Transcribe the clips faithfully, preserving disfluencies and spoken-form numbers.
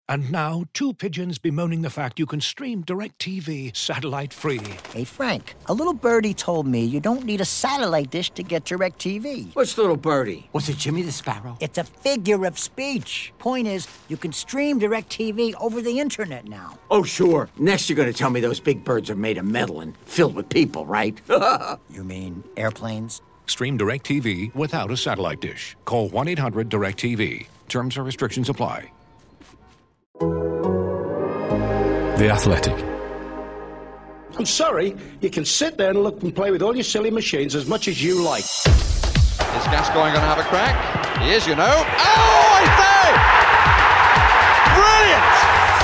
And now, two pigeons bemoaning the fact you can stream DirecTV satellite-free. Hey, Frank, a little birdie told me you don't need a satellite dish to get DirecTV. What's little birdie? Was it Jimmy the Sparrow? It's a figure of speech. Point is, you can stream DirecTV over the internet now. Oh, sure. Next you're going to tell me those big birds are made of metal and filled with people, right? You mean airplanes? Stream DirecTV without a satellite dish. Call one eight hundred direct T V. Terms and restrictions apply. The Athletic. I'm sorry, you can sit there and look and play with all your silly machines as much as you like. Is Gascoigne going to have a crack? He is, you know. Oh, I say! Brilliant!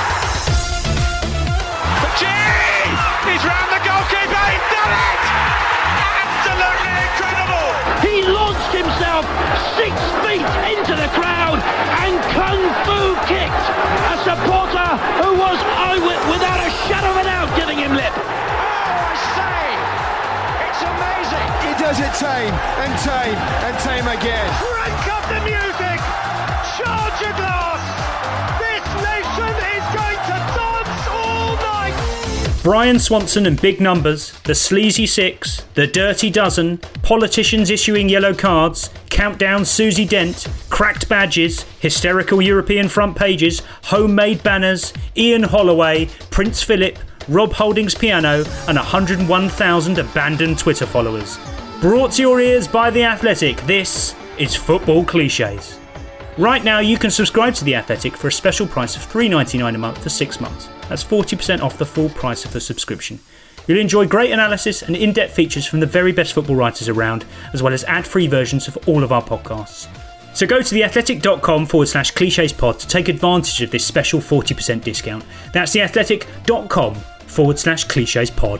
Gee! He's round the goalkeeper, he's done it! Absolutely incredible! He launched himself six feet into the crowd and kung fu kicked a supporter who was eyewit without a shadow of a doubt giving him lip. Oh, I say! It's amazing! He does it tame and tame and tame again. Crank up the music! Charge your glass! This nation is going to dance all night! Brian Swanson and big numbers, the sleazy six, the dirty dozen, politicians issuing yellow cards, countdown Susie Dent, cracked badges, hysterical European front pages, homemade banners, Ian Holloway, Prince Philip, Rob Holding's piano, and one hundred one thousand abandoned Twitter followers. Brought to your ears by The Athletic, this is Football Clichés. Right now you can subscribe to The Athletic for a special price of three dollars ninety-nine a month for six months. That's forty percent off the full price of the subscription. You'll enjoy great analysis and in-depth features from the very best football writers around, as well as ad-free versions of all of our podcasts. So go to theathletic.com forward slash clichés pod to take advantage of this special forty percent discount. That's theathletic.com forward slash clichés pod.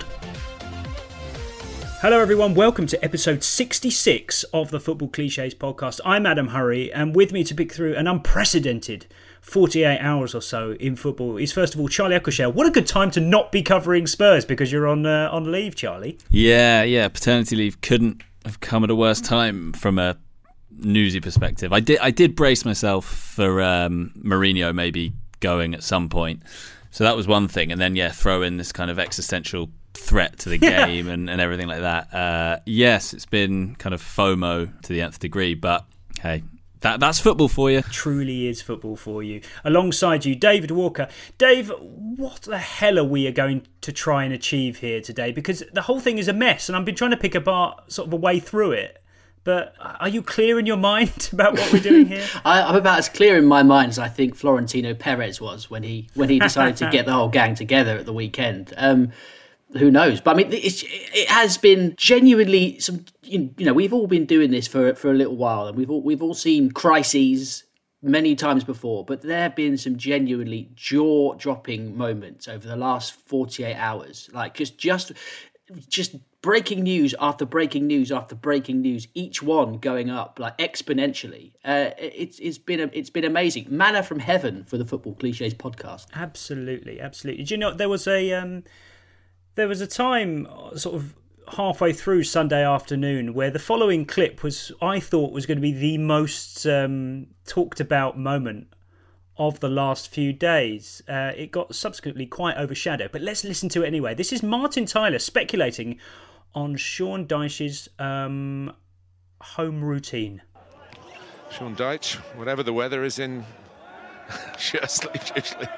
Hello everyone, welcome to episode sixty-six of the Football Clichés podcast. I'm Adam Hurrey, and with me to pick through an unprecedented forty-eight hours or so in football is first of all Charlie Eccleshare. What a good time to not be covering Spurs because you're on uh, on leave, Charlie. Yeah, yeah, paternity leave couldn't have come at a worse time from a newsy perspective. I did I did brace myself for um, Mourinho maybe going at some point. So that was one thing, and then yeah, throw in this kind of existential threat to the game and, and everything like that. Uh, yes, it's been kind of FOMO to the nth degree, but hey, that that's football for you. Truly is football for you. Alongside you, David Walker. Dave, what the hell are we going to try and achieve here today? Because the whole thing is a mess, and I've been trying to pick apart sort of a way through it. But are you clear in your mind about what we're doing here? I, I'm about as clear in my mind as I think Florentino Perez was when he when he decided to get the whole gang together at the weekend. Um, who knows? But I mean, it's, it has been genuinely some. You know, we've all been doing this for for a little while, and we've all we've all seen crises many times before. But there have been some genuinely jaw-dropping moments over the last forty-eight hours. Like just just just. breaking news after breaking news after breaking news, each one going up like exponentially. Uh, it's it's been a, it's been amazing. Manna from heaven for the Football Clichés podcast. Absolutely, absolutely. Do you know there was a um, there was a time sort of halfway through Sunday afternoon where the following clip was I thought was going to be the most um, talked about moment of the last few days. Uh, it got subsequently quite overshadowed, but let's listen to it anyway. This is Martin Tyler speculating on Sean Dyche's um, home routine. Sean Dyche, whatever the weather is in shirt sleeves usually.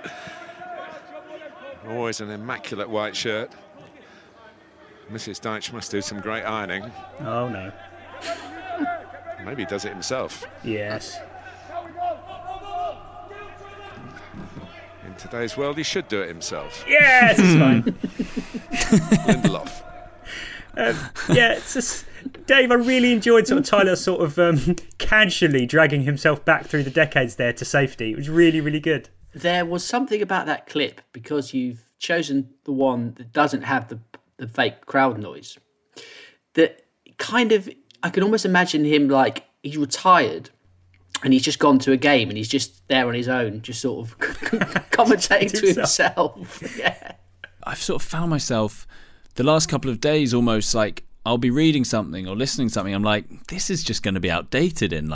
Always an immaculate white shirt. Missus Dyche must do some great ironing. Oh no. Maybe he does it himself. Yes. In today's world, he should do it himself. Yes, it's fine. Lindelof. Um, yeah, it's just, Dave, I really enjoyed sort of Tyler sort of um, casually dragging himself back through the decades there to safety. It was really, really good. There was something about that clip, because you've chosen the one that doesn't have the, the fake crowd noise, that kind of, I can almost imagine him like he's retired and he's just gone to a game and he's just there on his own, just sort of commentating to himself. Yeah. I've sort of found myself the last couple of days almost like I'll be reading something or listening to something. I'm like, this is just going to be outdated in like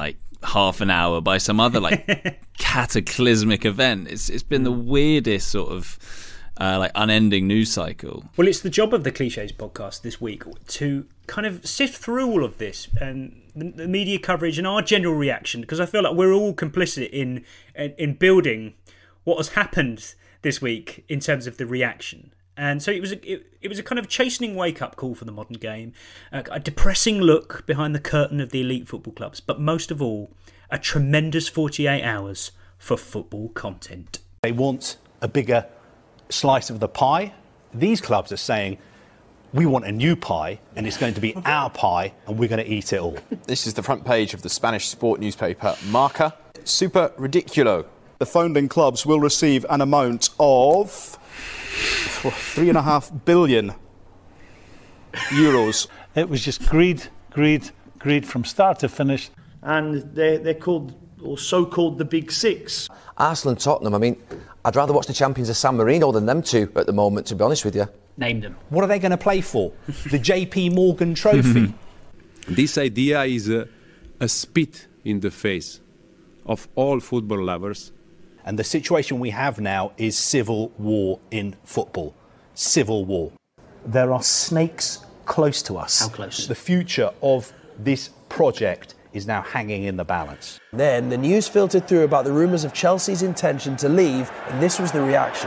half an hour by some other like cataclysmic event. It's it's been the weirdest sort of uh, like unending news cycle. Well, it's the job of the Clichés podcast this week to kind of sift through all of this and the, the media coverage and our general reaction, because I feel like we're all complicit in in, in building what has happened this week in terms of the reaction. And so it was a, it, it was a kind of chastening wake-up call for the modern game, a, a depressing look behind the curtain of the elite football clubs, but most of all, a tremendous forty-eight hours for football content. They want a bigger slice of the pie. These clubs are saying, we want a new pie, and it's going to be our pie, and we're going to eat it all. This is the front page of the Spanish sport newspaper Marca. Super ridiculo. The founding clubs will receive an amount of three and a half billion euros. It was just greed, greed, greed from start to finish. And they're, they're called, or so-called, the Big Six. Arsenal and Tottenham, I mean, I'd rather watch the champions of San Marino than them two at the moment, to be honest with you. Name them. What are they going to play for? The J P Morgan Trophy? This idea is a, a spit in the face of all football lovers. And the situation we have now is civil war in football. Civil war. There are snakes close to us. How close? The future of this project is now hanging in the balance. Then the news filtered through about the rumours of Chelsea's intention to leave, and this was the reaction.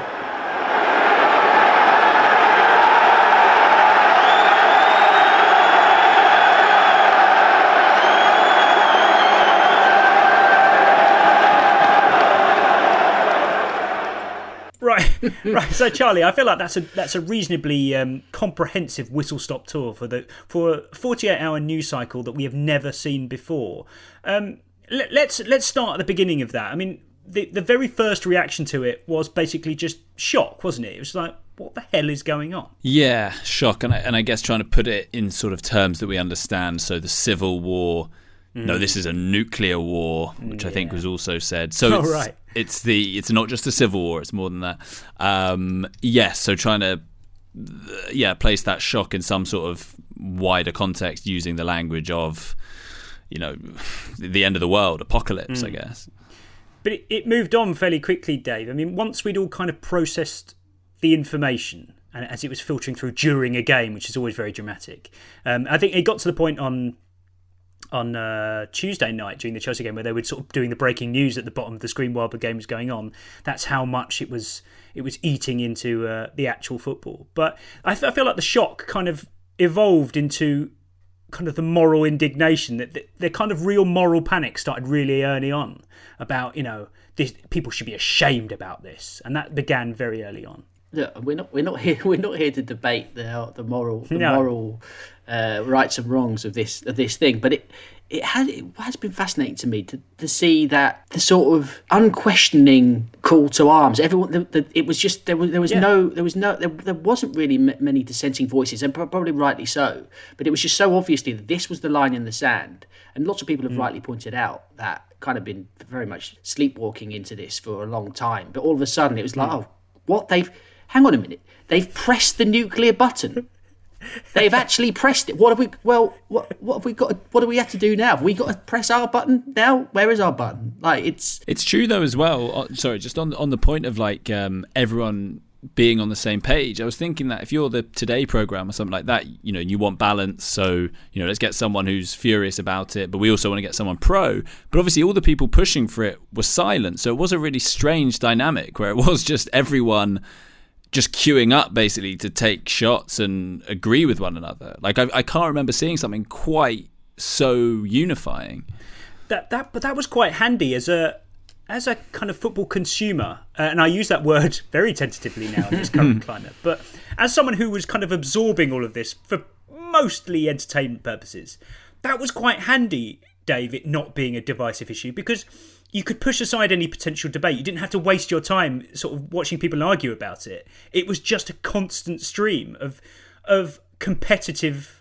Right, right. So, Charlie, I feel like that's a that's a reasonably um, comprehensive whistle-stop tour for the for a forty-eight hour news cycle that we have never seen before. Um, let, let's let's start at the beginning of that. I mean, the the very first reaction to it was basically just shock, wasn't it? It was like, what the hell is going on? Yeah, shock, and I, and I guess trying to put it in sort of terms that we understand. So the civil war. Mm. No, this is a nuclear war, which yeah. I think was also said. So oh, it's, right. it's the it's not just a civil war; it's more than that. Um, yes, so trying to yeah place that shock in some sort of wider context, using the language of you know the end of the world, apocalypse, mm. I guess. But it, it moved on fairly quickly, Dave. I mean, once we'd all kind of processed the information, and as it was filtering through during a game, which is always very dramatic, um, I think it got to the point on. on uh, Tuesday night during the Chelsea game where they were sort of doing the breaking news at the bottom of the screen while the game was going on. That's how much it was it was eating into uh, the actual football. But I, th- I feel like the shock kind of evolved into kind of the moral indignation, that the, the kind of real moral panic started really early on about, you know, this, people should be ashamed about this. And that began very early on. Look, we're not we're not here we're not here to debate the the moral the no. moral uh, rights and wrongs of this of this thing, but it it has it has been fascinating to me to, to see that the sort of unquestioning call to arms. Everyone, the, the, it was just there was there was yeah. no there was no there, there wasn't really m- many dissenting voices, and probably rightly so. But it was just so obviously that this was the line in the sand, and lots of people have mm. rightly pointed out that kind of been very much sleepwalking into this for a long time. But all of a sudden, it was like, mm. oh, what they've. Hang on a minute. They've pressed the nuclear button. They've actually pressed it. What have we? Well, what, what have we got? What do we have to do now? Have we got to press our button now? Where is our button? Like it's. It's true though as well. Sorry, just on on the point of like um, everyone being on the same page. I was thinking that if you're the Today programme or something like that, you know, you want balance. So you know, let's get someone who's furious about it, but we also want to get someone pro. But obviously, all the people pushing for it were silent. So it was a really strange dynamic where it was just everyone. Just queuing up basically to take shots and agree with one another. Like I, I can't remember seeing something quite so unifying. That that but that was quite handy as a as a kind of football consumer, uh, and I use that word very tentatively now in this current climate. But as someone who was kind of absorbing all of this for mostly entertainment purposes, that was quite handy, Dave. It not being a divisive issue because. You could push aside any potential debate. You didn't have to waste your time sort of watching people argue about it. It was just a constant stream of of competitive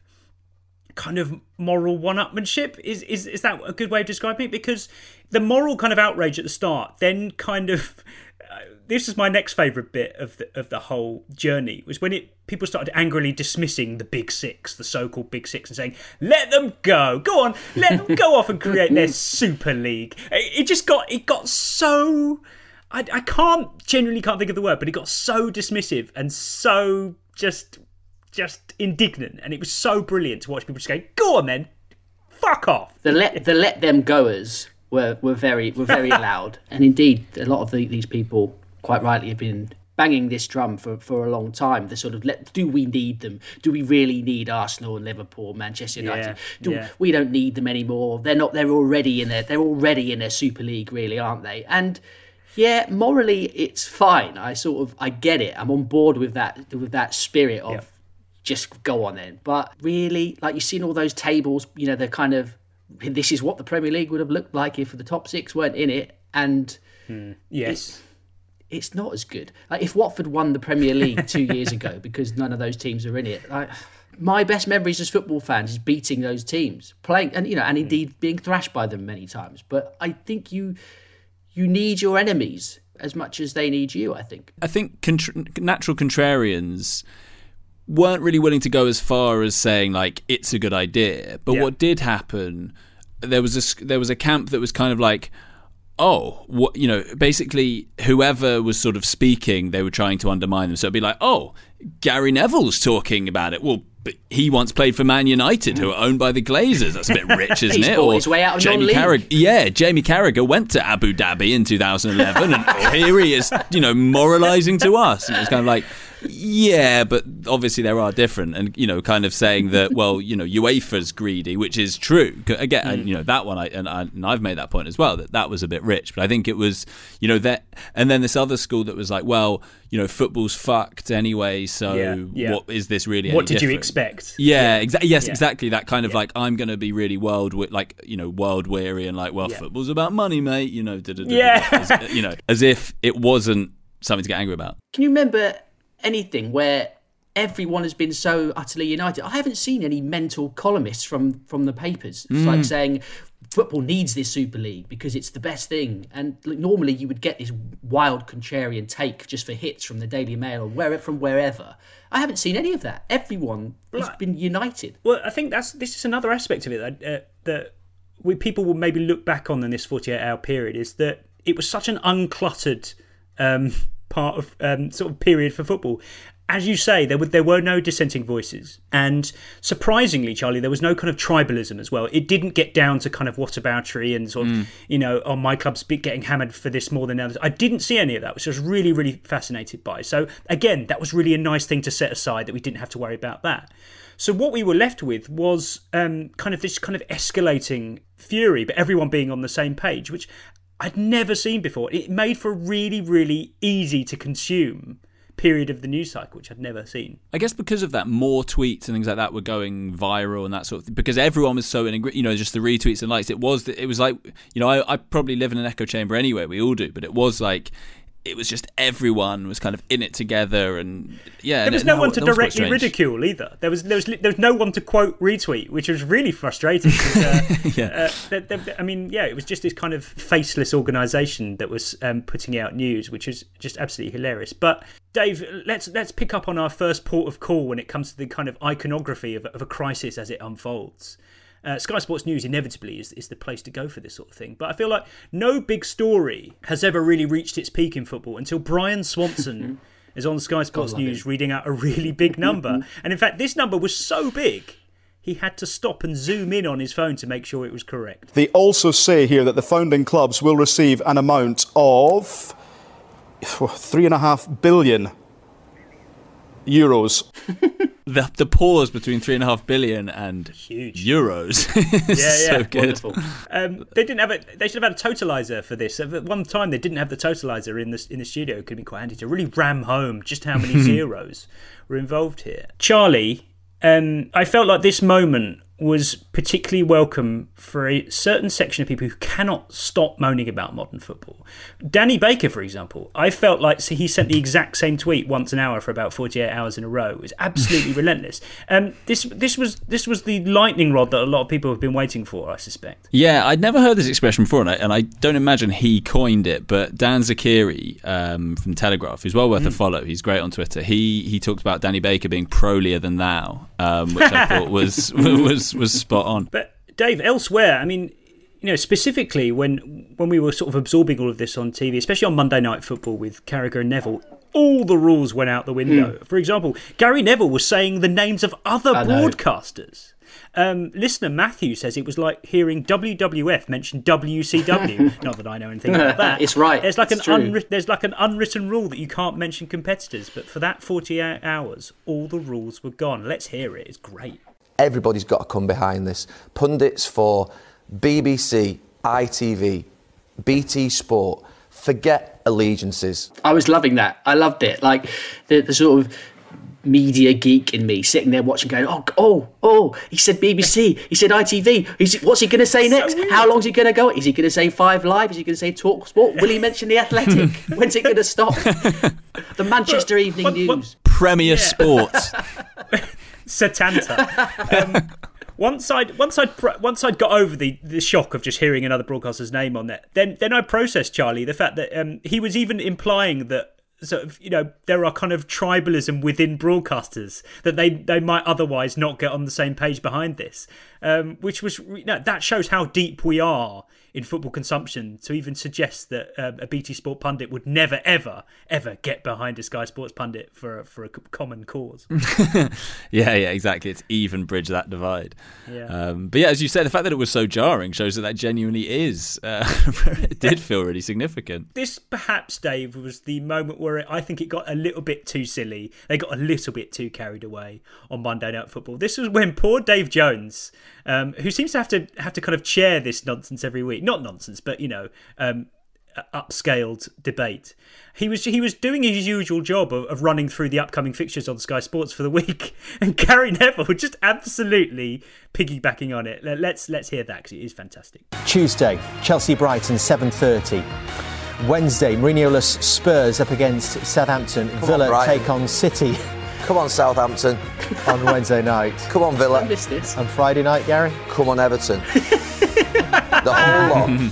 kind of moral one-upmanship. Is is is that a good way of describing it? Because the moral kind of outrage at the start then kind of this is my next favourite bit of the, of the whole journey, was when it people started angrily dismissing the Big Six, the so-called Big Six, and saying, let them go, go on, let them go off and create their Super League. It, it just got, it got so, I, I can't, genuinely can't think of the word, but it got so dismissive and so just, just indignant, and it was so brilliant to watch people just go, go on then, fuck off. The let, the let them goers were, were very, were very loud, and indeed, a lot of the, these people, quite rightly, have been banging this drum for, for a long time. The sort of, let, do we need them? Do we really need Arsenal and Liverpool, Manchester United? Yeah, do, yeah. We don't need them anymore. They're not. They're already in their. They're already in their Super League, really, aren't they? And yeah, morally, it's fine. I sort of, I get it. I'm on board with that. With that spirit of yeah. just go on then. But really, like, you've seen all those tables. You know, they're kind of. This is what the Premier League would have looked like if the top six weren't in it. And hmm. yes. It, it's not as good. Like, if Watford won the Premier League two years ago because none of those teams are in it, like, my best memories as football fans is beating those teams, playing, and you know, and indeed being thrashed by them many times. But I think you you need your enemies as much as they need you. I think. I think contra- natural contrarians weren't really willing to go as far as saying like it's a good idea. But yeah. what did happen? There was a there was a camp that was kind of like, oh, what, you know, basically whoever was sort of speaking, they were trying to undermine them. So it'd be like, oh, Gary Neville's talking about it. Well, but he once played for Man United, who are owned by the Glazers. That's a bit rich, isn't He's it? Or his way out of Jamie Carragher. Yeah, Jamie Carragher went to Abu Dhabi in two thousand eleven, and here he is, you know, moralising to us. And it's kind of like, yeah, but obviously there are different, and you know, kind of saying that, well, you know, UEFA's greedy, which is true. Again, mm. and, you know, that one, I and, I and I've made that point as well, that that was a bit rich. But I think it was, you know, that, and then this other school that was like, well, you know, football's fucked anyway, so yeah, yeah. what is this really? What any did different? you expect? Yeah, yeah. Exa- yes, yeah. exactly. That kind of yeah. like, I'm going to be really world, like, you know, world weary and like, well, yeah. football's about money, mate. You know, yeah, as, you know, as if it wasn't something to get angry about. Can you remember anything where everyone has been so utterly united? I haven't seen any mental columnists from from the papers. It's mm. like saying football needs this Super League because it's the best thing. And like, normally you would get this wild contrarian take just for hits from the Daily Mail or where from wherever. I haven't seen any of that. Everyone has right. been united. Well, I think that's this is another aspect of it that, uh, that we, people will maybe look back on in this forty-eight hour period, is that it was such an uncluttered um, part of um, sort of period for football. As you say, there were there were no dissenting voices, and surprisingly, Charlie, there was no kind of tribalism as well. It didn't get down to kind of whataboutery and sort of, mm. you know, oh, my club's getting hammered for this more than others. I didn't see any of that, which I was really, really fascinated by. So again, that was really a nice thing to set aside, that we didn't have to worry about that. So what we were left with was um, kind of this kind of escalating fury, but everyone being on the same page, which I'd never seen before. It made for a really, really easy to consume period of the news cycle, which I'd never seen. I guess because of that, more tweets and things like that were going viral and that sort of thing, because everyone was so in, you know, just the retweets and likes. It was, it was like, you know, I, I probably live in an echo chamber anyway, we all do, but it was like, it was just everyone was kind of in it together, and yeah. There was and no it, one to that was directly ridicule either. There was there was there was no one to quote retweet, which was really frustrating. Uh, yeah. Uh, they, they, I mean, yeah, it was just this kind of faceless organisation that was um, putting out news, which was just absolutely hilarious. But Dave, let's let's pick up on our first port of call when it comes to the kind of iconography of, of a crisis as it unfolds. Uh, Sky Sports News inevitably is, is the place to go for this sort of thing. But I feel like no big story has ever really reached its peak in football until Brian Swanson is on Sky Sports God, News reading out a really big number. And in fact, this number was so big, he had to stop and zoom in on his phone to make sure it was correct. They also say here that the founding clubs will receive an amount of three and a half billion euros. The the pause between three and a half billion and Huge. euros. yeah, yeah, so good. Wonderful. Um, they didn't have a. They should have had a totalizer for this. At one time, they didn't have the totalizer in the in the studio. It could be quite handy to really ram home just how many zeros were involved here. Charlie, um, I felt like this moment was particularly welcome for a certain section of people who cannot stop moaning about modern football. Danny Baker, for example, I felt like so he sent the exact same tweet once an hour for about forty-eight hours in a row. It was absolutely relentless. Um, this this was this was the lightning rod that a lot of people have been waiting for, I suspect. Yeah, I'd never heard this expression before, and I, and I don't imagine he coined it, but Dan Zakiri um, from Telegraph, who's well worth mm. a follow, he's great on Twitter, he he talked about Danny Baker being prolier than thou, um, which I thought was was was spot on. But Dave, elsewhere, I mean, you know, specifically when when we were sort of absorbing all of this on T V, especially on Monday Night Football with Carragher and Neville, all the rules went out the window. Mm. For example, Gary Neville was saying the names of other I broadcasters. Um, listener Matthew says it was like hearing W W F mention W C W. Not that I know anything about that. It's right. There's like it's an unwritten, there's like an unwritten rule that you can't mention competitors. But for that forty-eight hours, all the rules were gone. Let's hear it. It's great. Everybody's got to come behind this. Pundits for B B C, I T V, B T Sport, forget allegiances. I was loving that. I loved it. Like the, the sort of media geek in me sitting there watching going, oh, oh, oh, he said B B C, he said I T V. He's, what's he going to say next? So How long's he going to go? Is he going to say Five Live? Is he going to say Talk Sport? Will he mention The Athletic? When's it going to stop? The Manchester Evening what, News. What? Premier yeah. Sports. Satanta. Um, once I'd once I'd once I'd got over the, the shock of just hearing another broadcaster's name on there, then then I processed, Charlie, the fact that um, he was even implying that sort of, you know, there are kind of tribalism within broadcasters, that they, they might otherwise not get on the same page behind this, um, which was, you know, that shows how deep we are in football consumption to even suggest that um, a B T Sport pundit would never, ever, ever get behind a Sky Sports pundit for a, for a common cause. yeah, yeah, exactly. It's even bridge that divide. Yeah. Um, but yeah, as you said, the fact that it was so jarring shows that that genuinely is. Uh, it did feel really significant. This perhaps, Dave, was the moment where it, I think it got a little bit too silly. They got a little bit too carried away on Monday Night Football. This was when poor Dave Jones, um, who seems to have to have to kind of chair this nonsense every week. Not nonsense, but, you know, um, upscaled debate. He was he was doing his usual job of, of running through the upcoming fixtures on Sky Sports for the week, and Gary Neville just absolutely piggybacking on it. Let's let's hear that, because it is fantastic. Tuesday, Chelsea Brighton seven thirty. Wednesday, Mourinho-less Spurs up against Southampton. Come Villa on, take on City. Come on, Southampton. On Wednesday night. Come on, Villa. I missed this. On Friday night, Gary. Come on, Everton. The whole lot.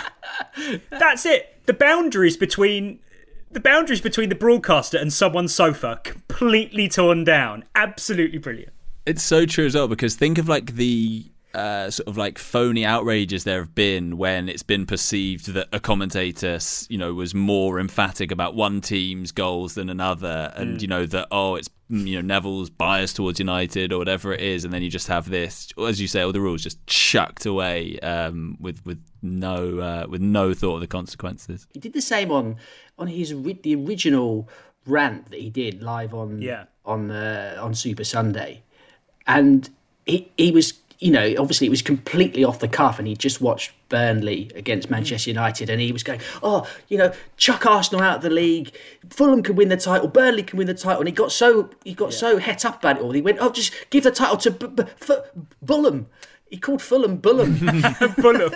That's it. The boundaries between the boundaries between the broadcaster and someone's sofa completely torn down. Absolutely brilliant. It's so true as well, because think of like the uh, sort of like phony outrages there have been when it's been perceived that a commentator, you know, was more emphatic about one team's goals than another, and mm. you know that oh, it's you know Neville's biased towards United or whatever it is, and then you just have this, as you say, all the rules just chucked away um, with with no uh, with no thought of the consequences. He did the same on on his the original rant that he did live on yeah. on uh, on Super Sunday, and he he was. You know, obviously it was completely off the cuff, and he just watched Burnley against Manchester United, and he was going, oh, you know, chuck Arsenal out of the league, Fulham can win the title, Burnley can win the title, and he got so he got yeah. so het up about it all. He went, oh, just give the title to B- B- F- Bulham. He called Fulham Bulham. Bulham.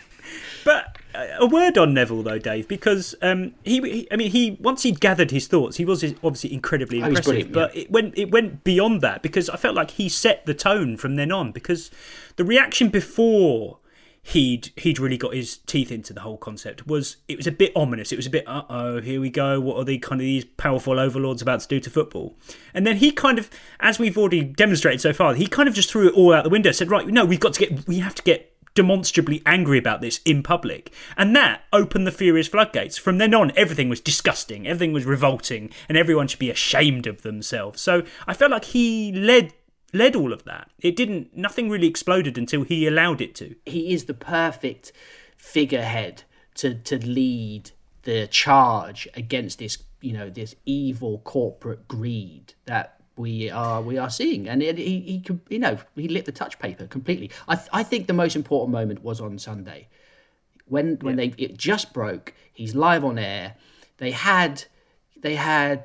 But a word on Neville, though, Dave, because um, he, he, I mean, he once he'd gathered his thoughts, he was obviously incredibly impressive. But yeah. it went, it went beyond that, because I felt like he set the tone from then on. Because the reaction before he'd he'd really got his teeth into the whole concept was it was a bit ominous. It was a bit, uh oh, here we go. What are the kind of these powerful overlords about to do to football? And then he kind of, as we've already demonstrated so far, he kind of just threw it all out the window. Said, right, no, we've got to get, we have to get demonstrably angry about this in public, and that opened the furious floodgates. From then on, everything was disgusting, everything was revolting, and everyone should be ashamed of themselves. So I felt like he led led all of that. It didn't, nothing really exploded until he allowed it to. He is the perfect figurehead to to lead the charge against this, you know, this evil corporate greed that we are we are seeing, and it, he he could, you know, he lit the touch paper completely. I th- I think the most important moment was on Sunday when when yeah. they it just broke. He's live on air. They had they had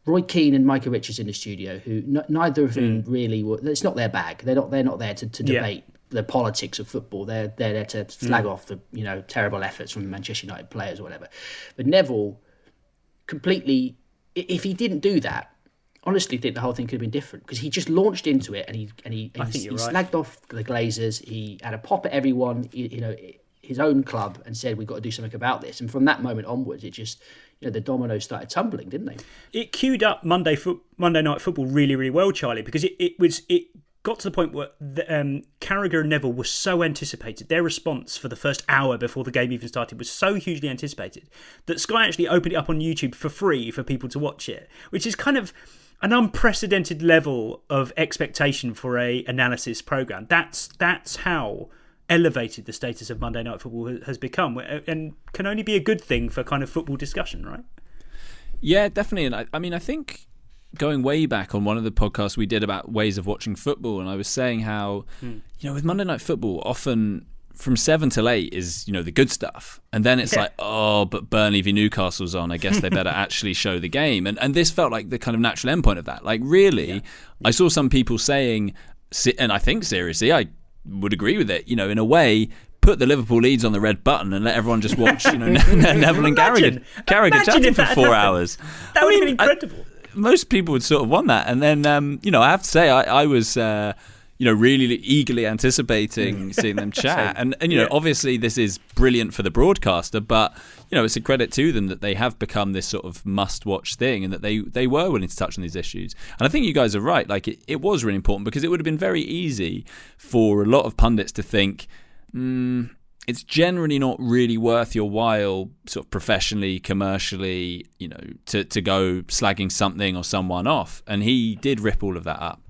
Roy Keane and Micah Richards in the studio, who n- neither of them Mm. really were. It's not their bag. They're not. They're not there to, to Yeah. debate the politics of football. They're they're there to flag Mm. off the you know terrible efforts from the Manchester United players or whatever. But Neville completely. i- If he didn't do that, honestly, think the whole thing could have been different because he just launched into it and he and he, I he, think he you're right. slagged off the Glazers. He had a pop at everyone. You, you know. His own club and said we've got to do something about this, and from that moment onwards it just you know the dominoes started tumbling, didn't they? It queued up Monday fo- Monday Night Football really, really well, Charlie, because it, it was it got to the point where the, um, Carragher and Neville were so anticipated. Their response for the first hour before the game even started was so hugely anticipated that Sky actually opened it up on YouTube for free for people to watch it, which is kind of an unprecedented level of expectation for a analysis program. That's that's how elevated the status of Monday Night Football has become, and can only be a good thing for kind of football discussion, right? Yeah, definitely. And I, I mean, I think going way back on one of the podcasts we did about ways of watching football, and I was saying how, Hmm. you know, with Monday Night Football, often from seven till eight is, you know, the good stuff. And then it's Yeah. like, oh, but Burnley v Newcastle's on. I guess they better actually show the game. And and this felt like the kind of natural endpoint of that. Like, really, yeah. I saw some people saying, and I think seriously, I would agree with it, you know, in a way, put the Liverpool Leeds on the red button and let everyone just watch, you know, Neville and Carragher, Carragher chatting for four hours. That would have been incredible. I, most people would sort of want that. And then, um, you know, I have to say, I, I was, uh, you know, really eagerly anticipating seeing them chat. And, and, you know, Yeah. obviously this is brilliant for the broadcaster, but, you know, it's a credit to them that they have become this sort of must-watch thing and that they, they were willing to touch on these issues. And I think you guys are right. Like, it, it was really important because it would have been very easy for a lot of pundits to think, mm, it's generally not really worth your while, sort of professionally, commercially, you know, to, to go slagging something or someone off. And he did rip all of that up.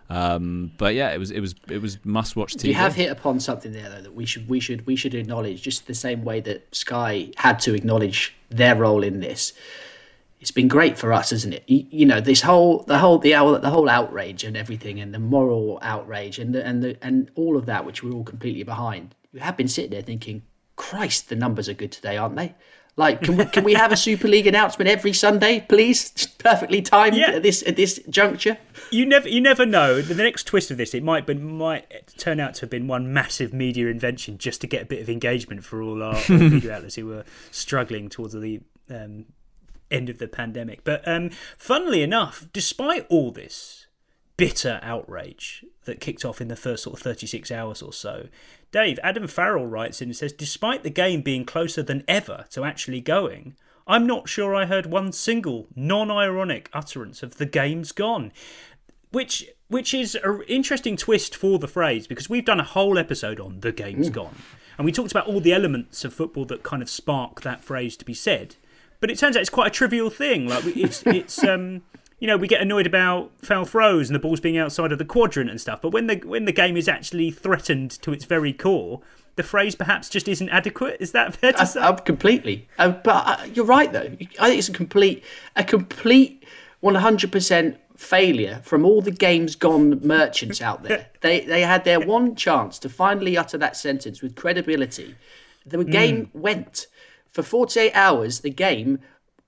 Um, but yeah, it was it was it was must watch T V. You have hit upon something there though that we should we should we should acknowledge, just the same way that Sky had to acknowledge their role in this. It's been great for us, isn't it? You, you know, this whole the whole the hour the whole outrage and everything, and the moral outrage and the, and the, and all of that, which we're all completely behind. You have been sitting there thinking, Christ, the numbers are good today, aren't they? Like, can we, can we have a Super League announcement every Sunday, please? Perfectly timed Yeah. at this at this juncture. You never, you never know. The next twist of this, it might be, might turn out to have been one massive media invention just to get a bit of engagement for all our all media outlets who were struggling towards the um, end of the pandemic. But um, funnily enough, despite all this bitter outrage that kicked off in the first sort of thirty-six hours or so, Dave, Adam Farrell writes in and says, despite the game being closer than ever to actually going, I'm not sure I heard one single non-ironic utterance of the game's gone. Which which is an interesting twist for the phrase, because we've done a whole episode on the game's Mm. gone. And we talked about all the elements of football that kind of spark that phrase to be said. But it turns out it's quite a trivial thing. Like it's it's um you know, we get annoyed about foul throws and the balls being outside of the quadrant and stuff. But when the when the game is actually threatened to its very core, the phrase perhaps just isn't adequate. Is that fair to I, say? I, completely. Uh, but uh, you're right, though. I think it's a complete, a complete one hundred percent failure from all the game's gone merchants out there. they they had their one chance to finally utter that sentence with credibility. The game mm. went for forty-eight hours. The game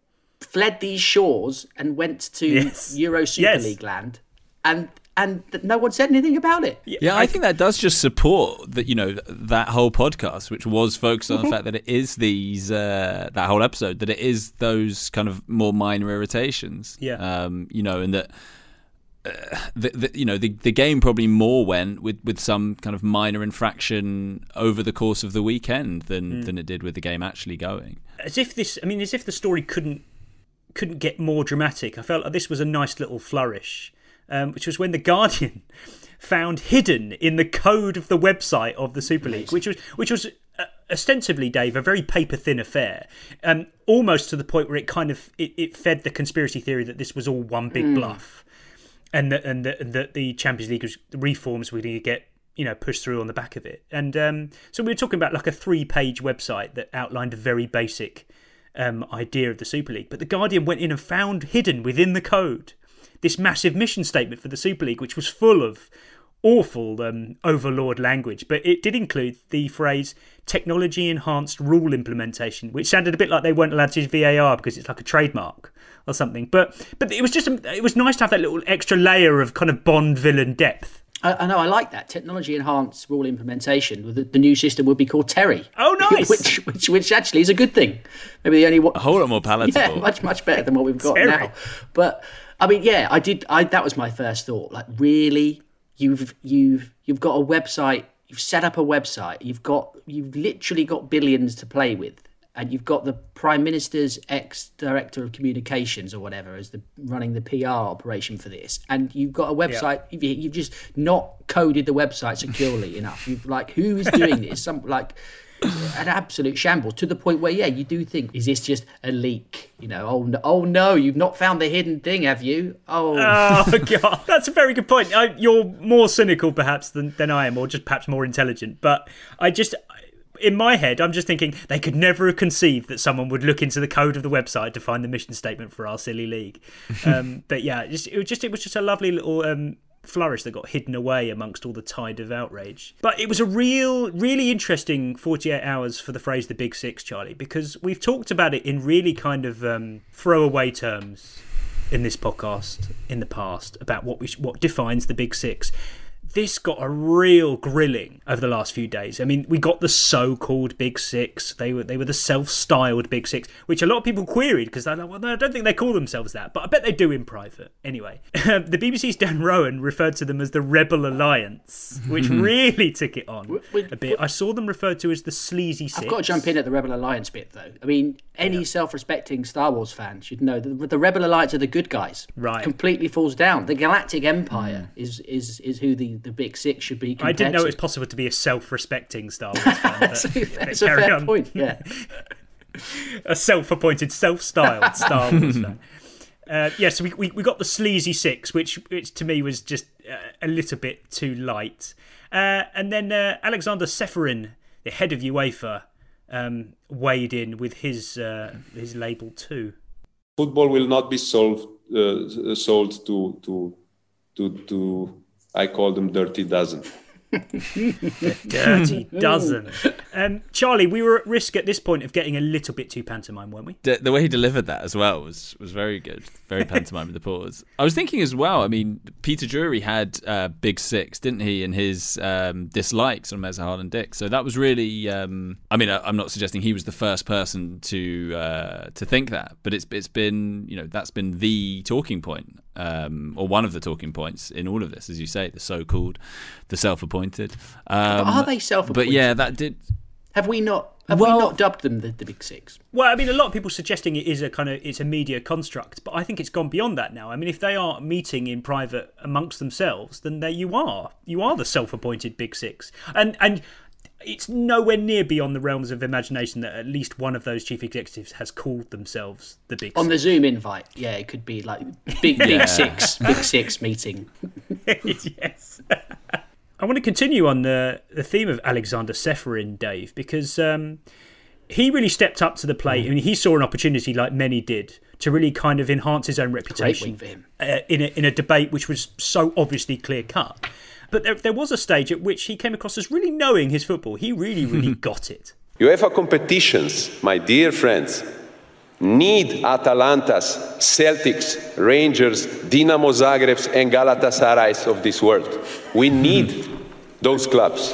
fled these shores and went to yes. Euro Super yes. League land, and and no one said anything about it. Yeah, I think that does just support that, you know, that whole podcast, which was focused on the fact that it is these uh, that whole episode, that it is those kind of more minor irritations. Yeah, um, you know, and that. Uh, the, the, you know the the game probably more went with, with some kind of minor infraction over the course of the weekend than, mm. than it did with the game actually going. As if this, I mean, as if the story couldn't couldn't get more dramatic. I felt like this was a nice little flourish, um, which was when the Guardian found hidden in the code of the website of the Super League, which was which was uh, ostensibly, Dave, a very paper thin affair, um, almost to the point where it kind of it, it fed the conspiracy theory that this was all one big mm. bluff. And that and that the, the Champions League reforms were going to get, you know, pushed through on the back of it. And um, so we were talking about like a three-page website that outlined a very basic um, idea of the Super League. But the Guardian went in and found hidden within the code this massive mission statement for the Super League, which was full of awful um, overlord language. But it did include the phrase technology-enhanced rule implementation, which sounded a bit like they weren't allowed to use V A R because it's like a trademark or something. But but it was just it was nice to have that little extra layer of kind of Bond villain depth. I, I know, I like that. Technology enhanced rule implementation. The, the new system would be called Terry. Oh, nice. which, which which actually is a good thing. Maybe the only one. A whole lot more palatable. Yeah, much, much better than what we've got Terry. now. But, I mean, yeah, I did. I That was my first thought. Like, really? You've you've You've got a website. You've set up a website. You've got You've literally got billions to play with. And you've got the Prime Minister's ex-director of communications or whatever as the running the P R operation for this. And you've got a website. Yeah. You've, you've just not coded the website securely enough. You've like, who is doing this? Some like an absolute shambles to the point where, yeah, you do think, is this just a leak? You know, oh no, oh no, you've not found the hidden thing, have you? Oh, oh God, that's a very good point. I, you're more cynical perhaps than, than I am, or just perhaps more intelligent. But I just... in my head, I'm just thinking they could never have conceived that someone would look into the code of the website to find the mission statement for our silly league. Um, but yeah, it, just, it was just it was just a lovely little um, flourish that got hidden away amongst all the tide of outrage. But it was a real, really interesting forty-eight hours for the phrase "the Big Six," Charlie, because we've talked about it in really kind of um, throwaway terms in this podcast in the past about what we what defines the Big Six. This got a real grilling over the last few days. I mean, we got the so-called Big Six. They were they were the self-styled Big Six, which a lot of people queried because they're like, well, no, I don't think they call themselves that, but I bet they do in private. Anyway, the B B C's Dan Rowan referred to them as the Rebel Alliance, which really took it on a bit. I saw them referred to as the Sleazy Six. I've got to jump in at the Rebel Alliance bit, though. I mean, any yeah. self-respecting Star Wars fan should know that the Rebel Alliance are the good guys. Right. Completely falls down. The Galactic Empire mm. is, is, is who the the Big Six should be compared I didn't know to. it was possible to be a self-respecting Star Wars fan. that's a, that's a fair on. point, yeah. A self-appointed, self-styled Star Wars fan. Uh, yeah, so we, we we got the Sleazy Six, which which to me was just uh, a little bit too light. Uh, and then uh, Alexander Ceferin, the head of UEFA, um, weighed in with his uh, his label too. Football will not be sold uh, sold to to to to. I call them dirty dozen. The dirty dozen. Um, Charlie, we were at risk at this point of getting a little bit too pantomime, weren't we? The, the way he delivered that as well was, was very good. Very pantomime with the pause. I was thinking as well, I mean, Peter Drury had uh, Big Six, didn't he, in his um, dislikes on Meza Haaland Dick. So that was really, um, I mean, I, I'm not suggesting he was the first person to uh, to think that, but it's it's been, you know, that's been the talking point. Um, or one of the talking points in all of this, as you say, the so-called, the self-appointed. Um, but are they self-appointed? But yeah, that did. Have we not? Have well, we not dubbed them the, the Big Six? Well, I mean, a lot of people suggesting it is a kind of it's a media construct, but I think it's gone beyond that now. I mean, if they are meeting in private amongst themselves, then there you are. You are the self-appointed Big Six, and and. It's nowhere near beyond the realms of imagination that at least one of those chief executives has called themselves the Big Six. On the Zoom invite, yeah, it could be like Big Big Six, Big Six meeting. Yes. I want to continue on the, the theme of Alexander Ceferin, Dave, because um, he really stepped up to the plate. I mean, he saw an opportunity, like many did, to really kind of enhance his own reputation Great win for him. Uh, in a, in a debate which was so obviously clear cut. But there, there was a stage at which he came across as really knowing his football. He really, really got it. UEFA competitions, my dear friends, need Atalantas, Celtics, Rangers, Dinamo Zagrebs and Galatasarays of this world. We need those clubs.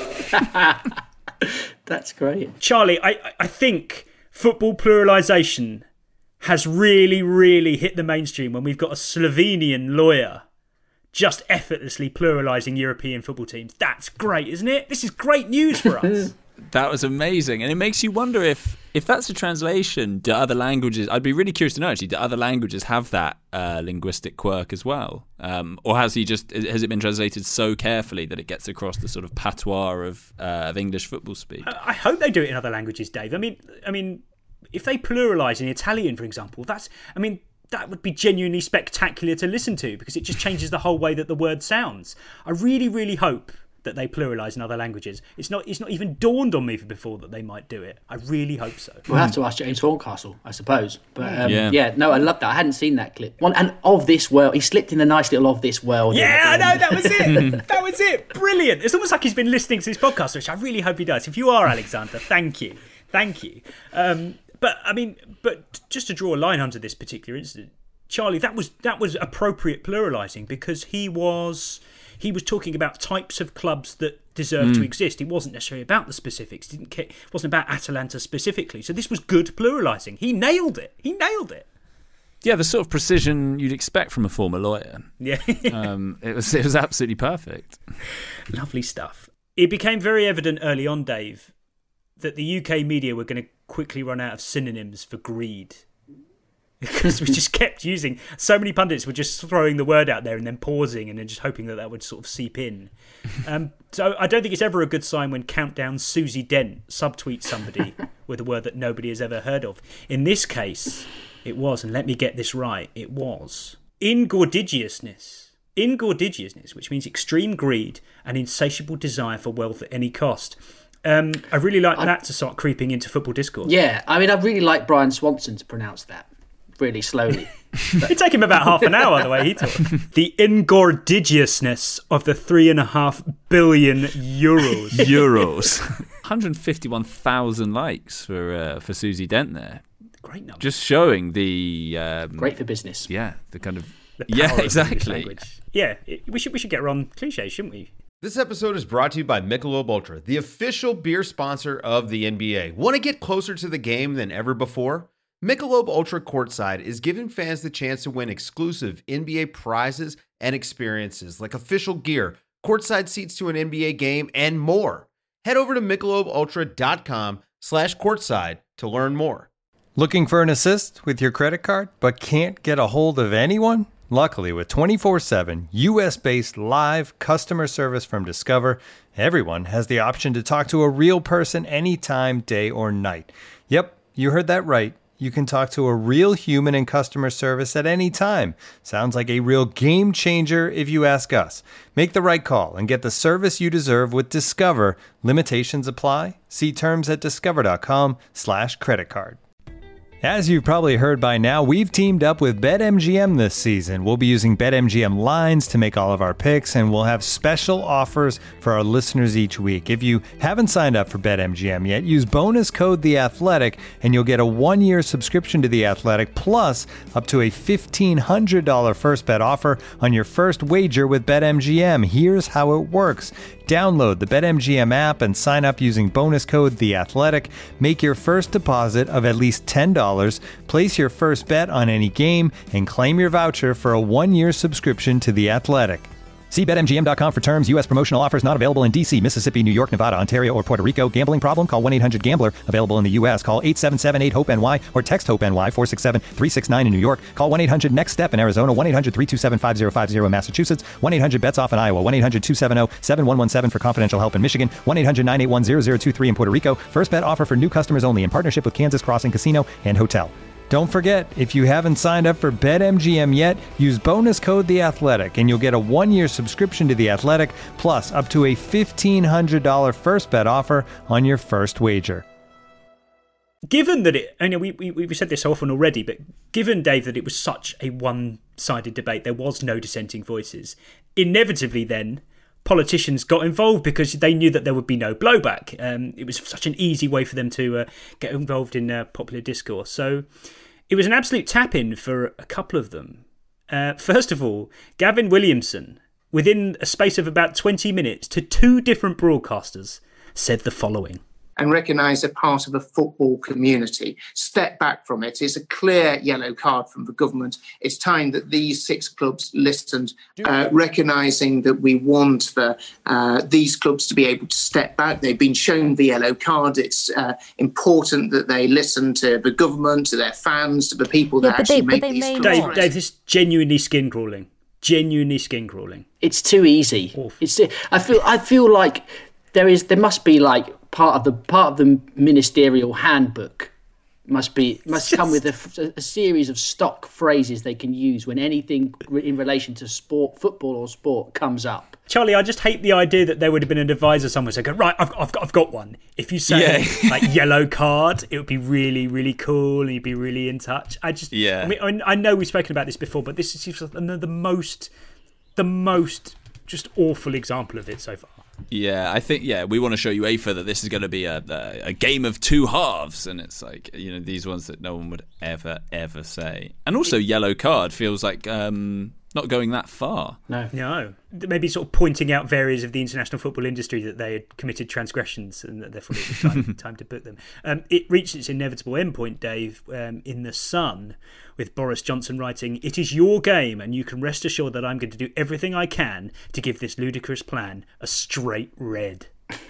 That's great. Charlie, I, I think football pluralisation has really, really hit the mainstream when we've got a Slovenian lawyer just effortlessly pluralising European football teams. That's great, isn't it? This is great news for us. That was amazing. And it makes you wonder if if that's a translation, do other languages... I'd be really curious to know, actually, do other languages have that uh, linguistic quirk as well? Um, or has he just has it been translated so carefully that it gets across the sort of patois of, uh, of English football speak? I, I hope they do it in other languages, Dave. I mean, I mean, if they pluralise in Italian, for example, that's... I mean... that would be genuinely spectacular to listen to because it just changes the whole way that the word sounds. I really, really hope that they pluralise in other languages. It's not it's not even dawned on me before that they might do it. I really hope so. We'll have to ask James Horncastle, I suppose. But um, yeah. yeah, no, I love that. I hadn't seen that clip. One and of this world, he slipped in the nice little of this world. Yeah, I know, that was it. That was it. Brilliant. It's almost like he's been listening to this podcast, which I really hope he does. If you are, Alexander, thank you. Thank you. Um, But I mean, but just to draw a line under this particular incident, Charlie, that was that was appropriate pluralising because he was he was talking about types of clubs that deserve mm. to exist. It wasn't necessarily about the specifics. It didn't care, it wasn't about Atalanta specifically. So this was good pluralising. He nailed it. He nailed it. Yeah, the sort of precision you'd expect from a former lawyer. Yeah, um, it was it was absolutely perfect. Lovely stuff. It became very evident early on, Dave, that the U K media were going to quickly run out of synonyms for greed. Because we just kept using, so many pundits were just throwing the word out there and then pausing and then just hoping that that would sort of seep in. Um, so I don't think it's ever a good sign when Countdown Susie Dent subtweets somebody with a word that nobody has ever heard of. In this case, it was, and let me get this right, it was ingordidiousness. Ingordidiousness, which means extreme greed and insatiable desire for wealth at any cost. Um, I really like I, that to start creeping into football discourse. Yeah, I mean, I really like Brian Swanson to pronounce that really slowly. It took him about half an hour the way he talked. The ingordidiousness of the three and a half billion euros. Euros. one hundred fifty-one thousand likes for uh, for Susie Dent there. Great number. Just showing the um, great for business. Yeah, the kind of the yeah, exactly. Yeah, it, we should we should get her on Cliché, shouldn't we? This episode is brought to you by Michelob Ultra, the official beer sponsor of the N B A. Want to get closer to the game than ever before? Michelob Ultra Courtside is giving fans the chance to win exclusive N B A prizes and experiences like official gear, courtside seats to an N B A game, and more. Head over to michelobultra.com slash courtside to learn more. Looking for an assist with your credit card but can't get a hold of anyone? Luckily, with twenty-four seven U S-based live customer service from Discover, everyone has the option to talk to a real person anytime, day or night. Yep, you heard that right. You can talk to a real human in customer service at any time. Sounds like a real game changer if you ask us. Make the right call and get the service you deserve with Discover. Limitations apply. See terms at discover.com slash credit card. As you've probably heard by now, we've teamed up with BetMGM this season. We'll be using BetMGM lines to make all of our picks, and we'll have special offers for our listeners each week. If you haven't signed up for BetMGM yet, use bonus code The Athletic, and you'll get a one-year subscription to The Athletic, plus up to a fifteen hundred dollars first bet offer on your first wager with BetMGM. Here's how it works. Download the BetMGM app and sign up using bonus code The Athletic. Make your first deposit of at least ten dollars, place your first bet on any game, and claim your voucher for a one-year subscription to The Athletic. See Bet M G M dot com for terms. U S promotional offers not available in D C, Mississippi, New York, Nevada, Ontario, or Puerto Rico. Gambling problem? Call one eight hundred gambler. Available in the U S. Call eight seven seven eight hope N Y or text HOPE-NY four six seven three six nine in New York. Call one eight hundred next step in Arizona. one eight hundred three two seven five zero five zero in Massachusetts. one eight hundred bets off in Iowa. one eight hundred two seven zero seven one one seven for confidential help in Michigan. one eight hundred nine eight one zero zero two three in Puerto Rico. First bet offer for new customers only in partnership with Kansas Crossing Casino and Hotel. Don't forget, if you haven't signed up for BetMGM yet, use bonus code The Athletic, and you'll get a one-year subscription to The Athletic, plus up to a fifteen hundred dollars first bet offer on your first wager. Given that it, I know we, we, we've said this often already, but given, Dave, that it was such a one-sided debate, there was no dissenting voices, inevitably then, politicians got involved because they knew that there would be no blowback. Um, it was such an easy way for them to uh, get involved in uh, popular discourse. So it was an absolute tap-in for a couple of them. Uh, first of all, Gavin Williamson, within a space of about twenty minutes, to two different broadcasters, said the following. And recognise they're part of a football community. Step back from it. It's a clear yellow card from the government. It's time that these six clubs listened, uh, recognising that we want the, uh, these clubs to be able to step back. They've been shown the yellow card. It's uh, important that they listen to the government, to their fans, to the people that yeah, actually they, make these clubs. Dave, Dave, this is genuinely skin crawling. Genuinely skin crawling. It's too easy. It's. I feel. I feel like there is. There must be like. Part of the part of the ministerial handbook must be must come with a, a series of stock phrases they can use when anything in relation to sport, football or sport comes up. Charlie, I just hate the idea that there would have been an advisor somewhere saying, right, I've, I've, got, I've got one. If you say yeah. like yellow card, it would be really, really cool and you'd be really in touch. I just, yeah. I mean, I know we've spoken about this before, but this is the most, the most just awful example of it so far. Yeah, I think, yeah, we want to show UEFA that this is going to be a, a, a game of two halves. And it's like, you know, these ones that no one would ever, ever say. And also, yellow card feels like um, not going that far. No. No. Maybe sort of pointing out areas of the international football industry that they had committed transgressions and that therefore it was time, time to book them. Um, it reached its inevitable endpoint, Dave, um, in The Sun, with Boris Johnson writing, "It is your game and you can rest assured that I'm going to do everything I can to give this ludicrous plan a straight red."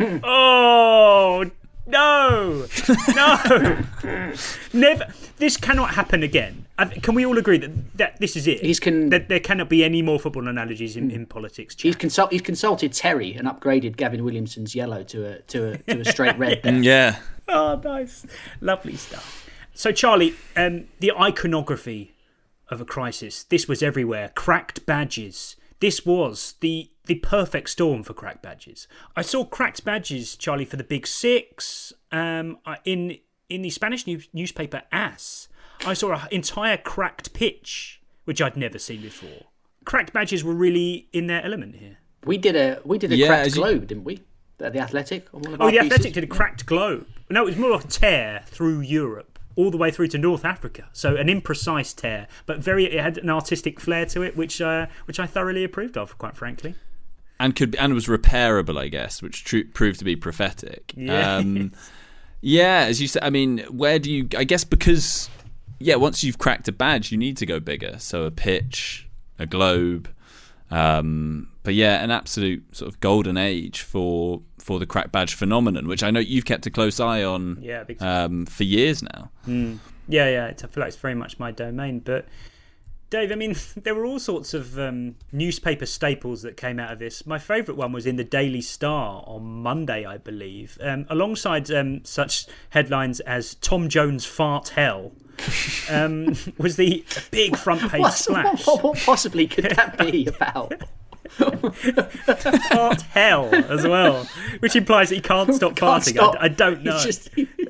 Oh, no, no, never. This cannot happen again. Can we all agree that, that this is it? He's con- that there cannot be any more football analogies in, in politics. He's, consult- he's consulted Terry and upgraded Gavin Williamson's yellow to a to a to a straight red. There. Yeah. Oh, nice, lovely stuff. So, Charlie, um, the iconography of a crisis. This was everywhere. Cracked badges. This was the the perfect storm for cracked badges. I saw cracked badges, Charlie, for the Big Six. Um, in in the Spanish news, newspaper AS, I saw an entire cracked pitch, which I'd never seen before. Cracked badges were really in their element here. We did a we did a Yeah, cracked as you- globe, didn't we? The, the Athletic. On one of Oh, our the pieces. Athletic did a cracked globe. No, it was more like a tear through Europe, all the way through to North Africa. So an imprecise tear, but very it had an artistic flair to it, which uh, which I thoroughly approved of, quite frankly. And could be, and was repairable, I guess, which tr- proved to be prophetic. Yeah. Um, yeah, as you said, I mean, where do you... I guess because, yeah, once you've cracked a badge, you need to go bigger. So a pitch, a globe. Um, but yeah, an absolute sort of golden age for for the cracked badge phenomenon, which I know you've kept a close eye on Yeah, big time. um, for years now. Mm. Yeah, yeah, it's, I feel like it's very much my domain. But, Dave, I mean, there were all sorts of um, newspaper staples that came out of this. My favourite one was in the Daily Star on Monday, I believe, um, alongside um, such headlines as Tom Jones Fart Hell. um, was the big front page What, splash. what, what possibly could that be about? Fart hell as well, which implies that he can't stop Can't farting. stop. I, I don't know. It's just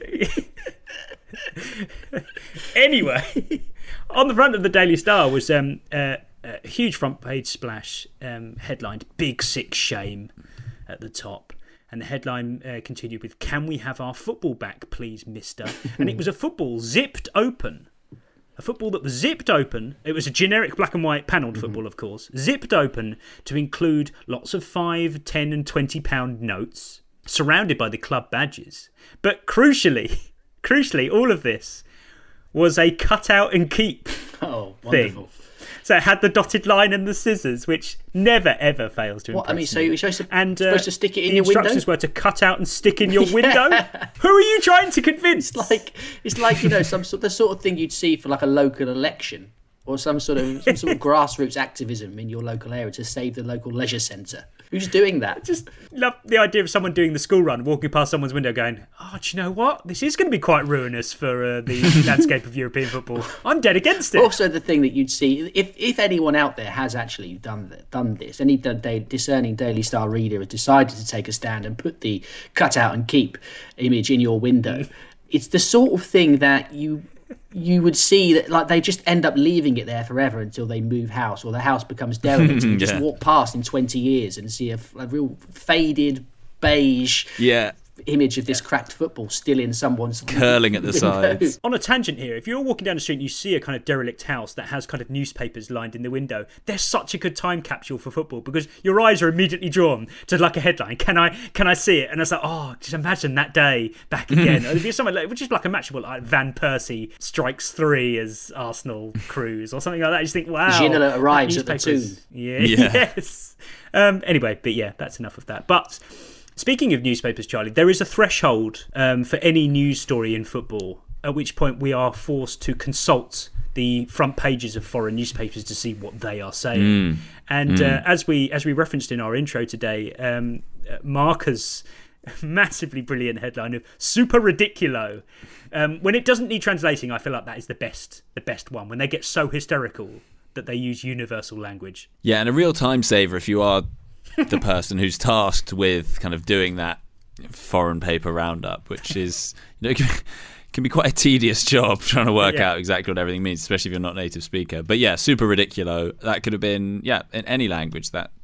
Anyway, on the front of the Daily Star was um, uh, a huge front page splash um, headlined "Big Sick Shame" at the top. And the headline uh, continued with, "Can we have our football back, please, mister?" And it was a football zipped open. A football that was zipped open. It was a generic black and white panelled football, of course. Zipped open to include lots of five, ten and twenty pound notes, surrounded by the club badges. But crucially, crucially, all of this was a cut out and keep oh, thing. wonderful. So it had the dotted line and the scissors, which never ever fails to impress What, I mean, so me. you're supposed to, and, uh, supposed to stick it in the your window? instructions were to cut out and stick in your Yeah. window. Who are you trying to convince? It's like it's like you know some sort the sort of thing you'd see for like a local election or some sort of some sort of grassroots activism in your local area to save the local leisure centre. Who's doing that? Just love the idea of someone doing the school run, walking past someone's window, going, "Oh, do you know what? This is going to be quite ruinous for uh, the landscape of European football. I'm dead against it." Also, the thing that you'd see if if anyone out there has actually done th- done this, any d- d- discerning Daily Star reader has decided to take a stand and put the cut out and keep image in your window. It's the sort of thing that you. You would see that, like, they just end up leaving it there forever until they move house or the house becomes derelict. And you just Yeah. walk past in twenty years and see a, a real faded beige Yeah. image of this cracked football still in someone's Curling at the window. sides. On a tangent here, if you're walking down the street and you see a kind of derelict house that has kind of newspapers lined in the window, they're such a good time capsule for football because your eyes are immediately drawn to like a headline. Can I can I see it? And it's like, oh, just imagine that day back again. It'd be something like, which is like a matchable like Van Persie strikes three as Arsenal cruise or something like that. You just think, wow. Ginola arrives that at the newspaper's- tune. Yeah, Yeah. yes. Um, anyway, but yeah, that's enough of that. But speaking of newspapers, Charlie, there is a threshold um, for any news story in football, at which point we are forced to consult the front pages of foreign newspapers to see what they are saying. Mm. And Mm. Uh, as we as we referenced in our intro today, um, Marca's massively brilliant headline of "Super Ridiculo." Um, when it doesn't need translating, I feel like that is the best the best one. When they get so hysterical that they use universal language. Yeah, and a real time saver if you are the person who's tasked with kind of doing that foreign paper roundup, which is, you know, can, can be quite a tedious job trying to work Yeah. out exactly what everything means, especially if you're not a native speaker. But yeah, super ridiculo. That could have been, yeah, in any language. That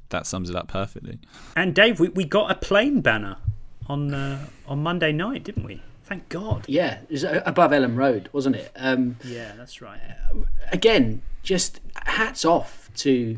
that sums it up perfectly. And Dave, we, we got a plane banner on uh, on Monday night, didn't we? Thank God. Yeah, it was above Ellen Road, wasn't it? Um, yeah, that's right. Again, just hats off to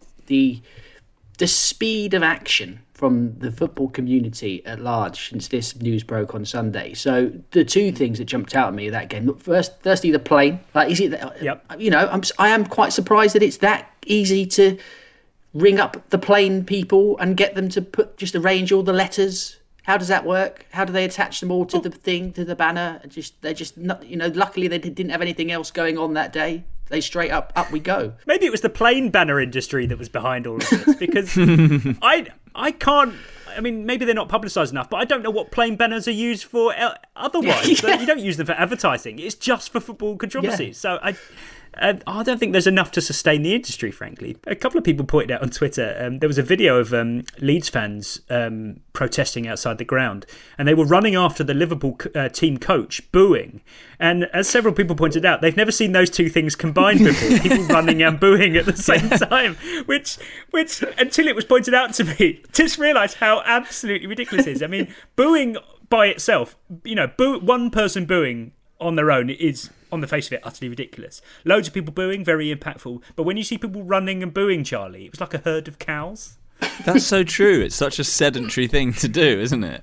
the the speed of action from the football community at large since this news broke on Sunday. So the two things that jumped out at me that game. Look, first, firstly, the plane. Like, is it? That, yep. You know, I'm I am quite surprised that it's that easy to ring up the plane people and get them to put just arrange all the letters. How does that work? How do they attach them all to the thing, to the banner? Just they're just not, you know. Luckily, they didn't have anything else going on that day. They straight up, up we go. Maybe it was the plane banner industry that was behind all of this, because I I can't. I mean, maybe they're not publicised enough, but I don't know what plane banners are used for otherwise. yeah. You don't use them for advertising. It's just for football controversies. Yeah. So I. Uh, I don't think there's enough to sustain the industry, frankly. A couple of people pointed out on Twitter, um, there was a video of um, Leeds fans um, protesting outside the ground, and they were running after the Liverpool uh, team coach, booing. And as several people pointed out, they've never seen those two things combined before, people running and booing at the same time, which, which until it was pointed out to me, just realised how absolutely ridiculous it is. I mean, booing by itself, you know, boo- one person booing on their own is, on the face of it, utterly ridiculous. Loads of people booing, very impactful. But when you see people running and booing, Charlie, it was like a herd of cows. That's so true. It's such a sedentary thing to do, isn't it?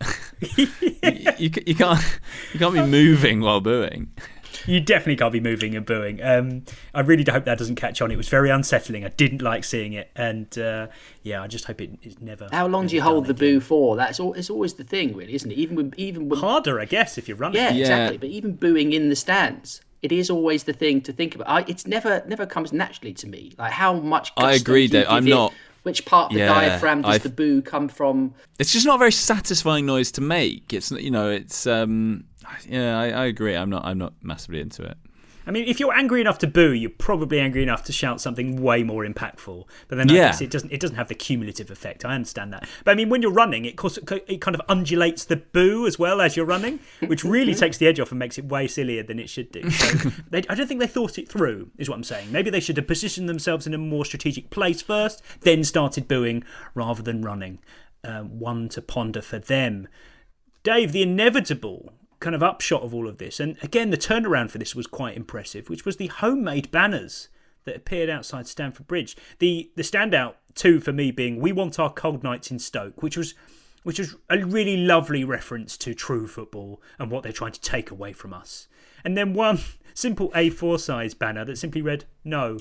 yeah. you, you, you can't you can't be moving while booing. You definitely can't be moving and booing. Um, I really hope that doesn't catch on. It was very unsettling. I didn't like seeing it, and uh, yeah, I just hope it, it never. How long do you hold the boo for? That's all. It's always the thing, really, isn't it? Even when, even when, harder, I guess, if you're running. Yeah, yeah, exactly. But even booing in the stands, it is always the thing to think about. I, it's never never comes naturally to me. Like how much. I agree, Dave. I'm it, not. Which part of the yeah, diaphragm does I've, the boo come from? It's just not a very satisfying noise to make. It's you know, it's um, yeah, I, I agree. I'm not. I'm not massively into it. I mean, if you're angry enough to boo, you're probably angry enough to shout something way more impactful. But then I yeah. guess it doesn't it doesn't have the cumulative effect. I understand that. But I mean, when you're running, it it kind of undulates the boo as well as you're running, which really takes the edge off and makes it way sillier than it should do. So they, I don't think they thought it through, is what I'm saying. Maybe they should have positioned themselves in a more strategic place first, then started booing rather than running. Uh, one to ponder for them. Dave, the inevitable kind of upshot of all of this, and again the turnaround for this was quite impressive, which was the homemade banners that appeared outside Stamford Bridge. The the standout two for me being "We want our cold nights in Stoke," which was which was a really lovely reference to true football and what they're trying to take away from us. And then one simple A four size banner that simply read "No."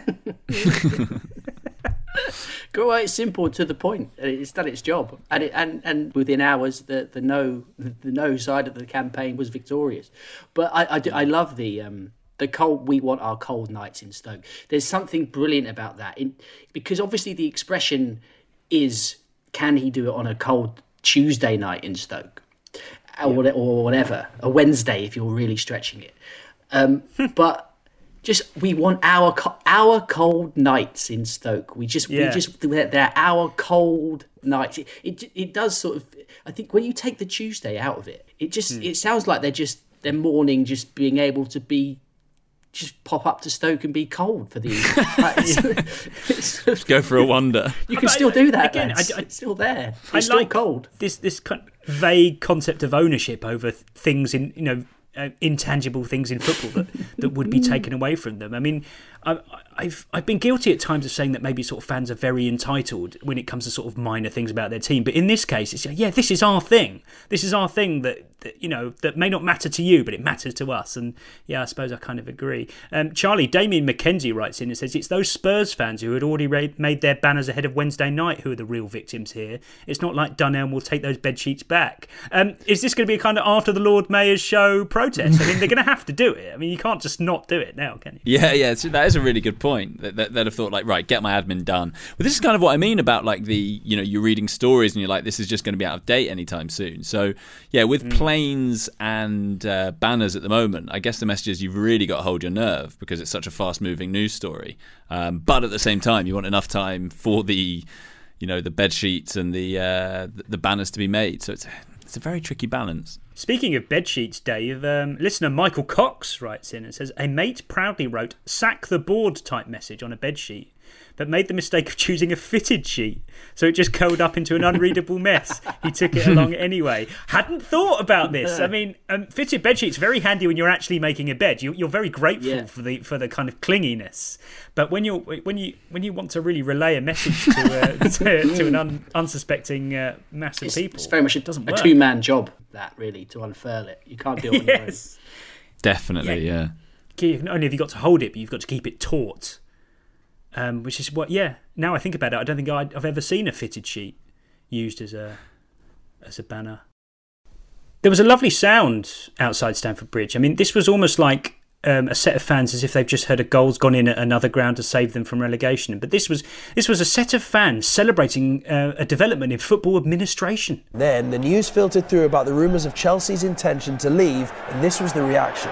Go away, simple to the point. It's done its job, and it, and and within hours, the the no the no side of the campaign was victorious. But I I, do, I love the um the cold. We want our cold nights in Stoke. There's something brilliant about that, in, because obviously the expression is, can he do it on a cold Tuesday night in Stoke, or, yeah. or whatever, a Wednesday if you're really stretching it. Um, but. Just we want our our cold nights in Stoke. We just yeah. we just they're our cold nights. It, it it does sort of. I think when you take the Tuesday out of it, it just mm. it sounds like they're just they're mourning just being able to be just pop up to Stoke and be cold for the evening. Like, it's, it's, it's, go for a wander. You can still do that. Again, I, I, it's still there. It's I still like cold. This this kind of vague concept of ownership over things in you know. Uh, intangible things in football that, that would be taken away from them. I mean, I, I've I've been guilty at times of saying that maybe sort of fans are very entitled when it comes to sort of minor things about their team. But in this case, it's yeah, this is our thing. This is our thing that, that you know that may not matter to you, but it matters to us. And yeah, I suppose I kind of agree. Um, Charlie, Damien McKenzie writes in and says it's those Spurs fans who had already ra- made their banners ahead of Wednesday night who are the real victims here. It's not like Dunelm will take those bed sheets back. Um, is this going to be a kind of after the Lord Mayor's show protest? I mean, they're going to have to do it. I mean, you can't just not do it now, can you? Yeah, yeah, that is a really good point. That, that, that have thought like, right, get my admin done. But this is kind of what I mean about like the, you know, you're reading stories and you're like, this is just going to be out of date anytime soon. So yeah, with mm. planes and uh, banners at the moment, I guess the message is you've really got to hold your nerve because it's such a fast-moving news story. Um, but at the same time, you want enough time for the, you know, the bed sheets and the uh, the banners to be made. So it's it's a very tricky balance. Speaking of bed sheets, Dave, um, listener Michael Cox writes in and says, a mate proudly wrote sack the board type message on a bed sheet. but made the mistake of choosing a fitted sheet. So it just curled up into an unreadable mess. He took it along anyway. Hadn't thought about this. I mean, um, fitted bed sheets very handy when you're actually making a bed. You, you're very grateful yeah. for the for the kind of clinginess. But when you're when you when you want to really relay a message to uh, to, to an un, unsuspecting uh, mass of it's, people, it's very much it doesn't a work. two man job. That really to unfurl it, you can't do it on your own. Yes. Definitely, yeah. yeah. Not only have you got to hold it, but you've got to keep it taut. Um, which is what, yeah. Now I think about it, I don't think I've ever seen a fitted sheet used as a as a banner. There was a lovely sound outside Stamford Bridge. I mean, this was almost like um, a set of fans as if they've just heard a goal's gone in at another ground to save them from relegation. But this was this was a set of fans celebrating uh, a development in football administration. Then the news filtered through about the rumours of Chelsea's intention to leave, and this was the reaction.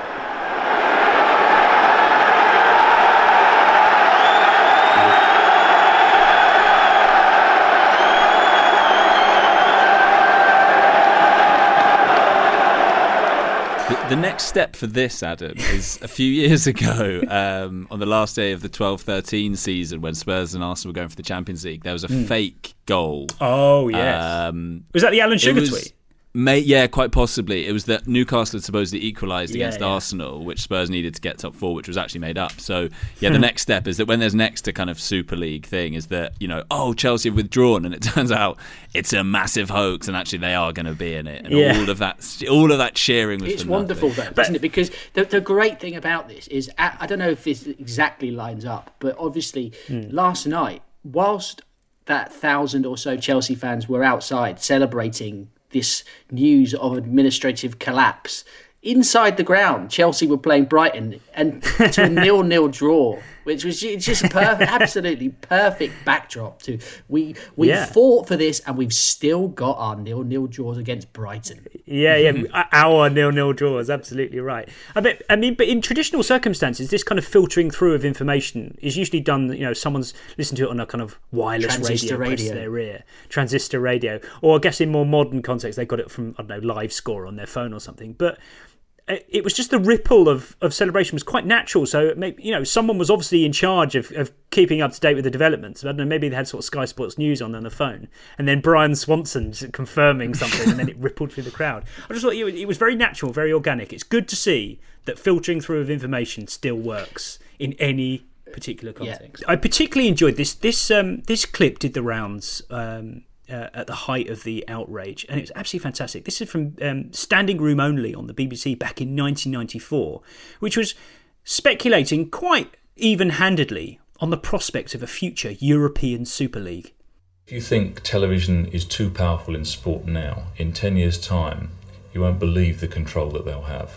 The next step for this, Adam, is a few years ago, um, on the last day of the twelve thirteen season, when Spurs and Arsenal were going for the Champions League, there was a Mm. fake goal. Oh, yes. Um, was that the Alan Sugar was, tweet? May, yeah, quite possibly. It was that Newcastle had supposedly equalised Yeah, against yeah. Arsenal, which Spurs needed to get top four, which was actually made up. So, yeah, the next step is that when there's next to kind of Super League thing is that, you know, oh, Chelsea have withdrawn, and it turns out it's a massive hoax, and actually they are going to be in it. And Yeah. all of that all of that cheering was It's for wonderful, nothing. though, isn't it? Because the, the great thing about this is, I I don't know if this exactly lines up, but obviously Hmm. last night, whilst that thousand or so Chelsea fans were outside celebrating this news of administrative collapse, inside the ground, Chelsea were playing Brighton and to a nil-nil draw, which was ju- just a perfect, absolutely perfect backdrop to we we Yeah. fought for this and we've still got our nil-nil draws against Brighton. Yeah, yeah, our nil-nil draw is absolutely right. I bet. I mean, but in traditional circumstances, this kind of filtering through of information is usually done. You know, someone's listened to it on a kind of wireless Transistor radio, pressed radio. their ear, transistor radio, or I guess in more modern context, they got it from I don't know, Live Score on their phone or something. But it was just the ripple of, of celebration was quite natural. So, maybe, you know, someone was obviously in charge of, of keeping up to date with the developments. I don't know, maybe they had sort of Sky Sports News on on the phone. And then Brian Swanson just confirming something, and then it rippled through the crowd. I just thought it was, it was very natural, very organic. It's good to see that filtering through of information still works in any particular context. Yeah. I particularly enjoyed this. This um, this clip did the rounds um, uh, at the height of the outrage, and it was absolutely fantastic. This is from um, Standing Room Only on the B B C back in nineteen ninety-four, which was speculating quite even-handedly on the prospect of a future European Super League. If you think television is too powerful in sport now, in ten years' time, you won't believe the control that they'll have.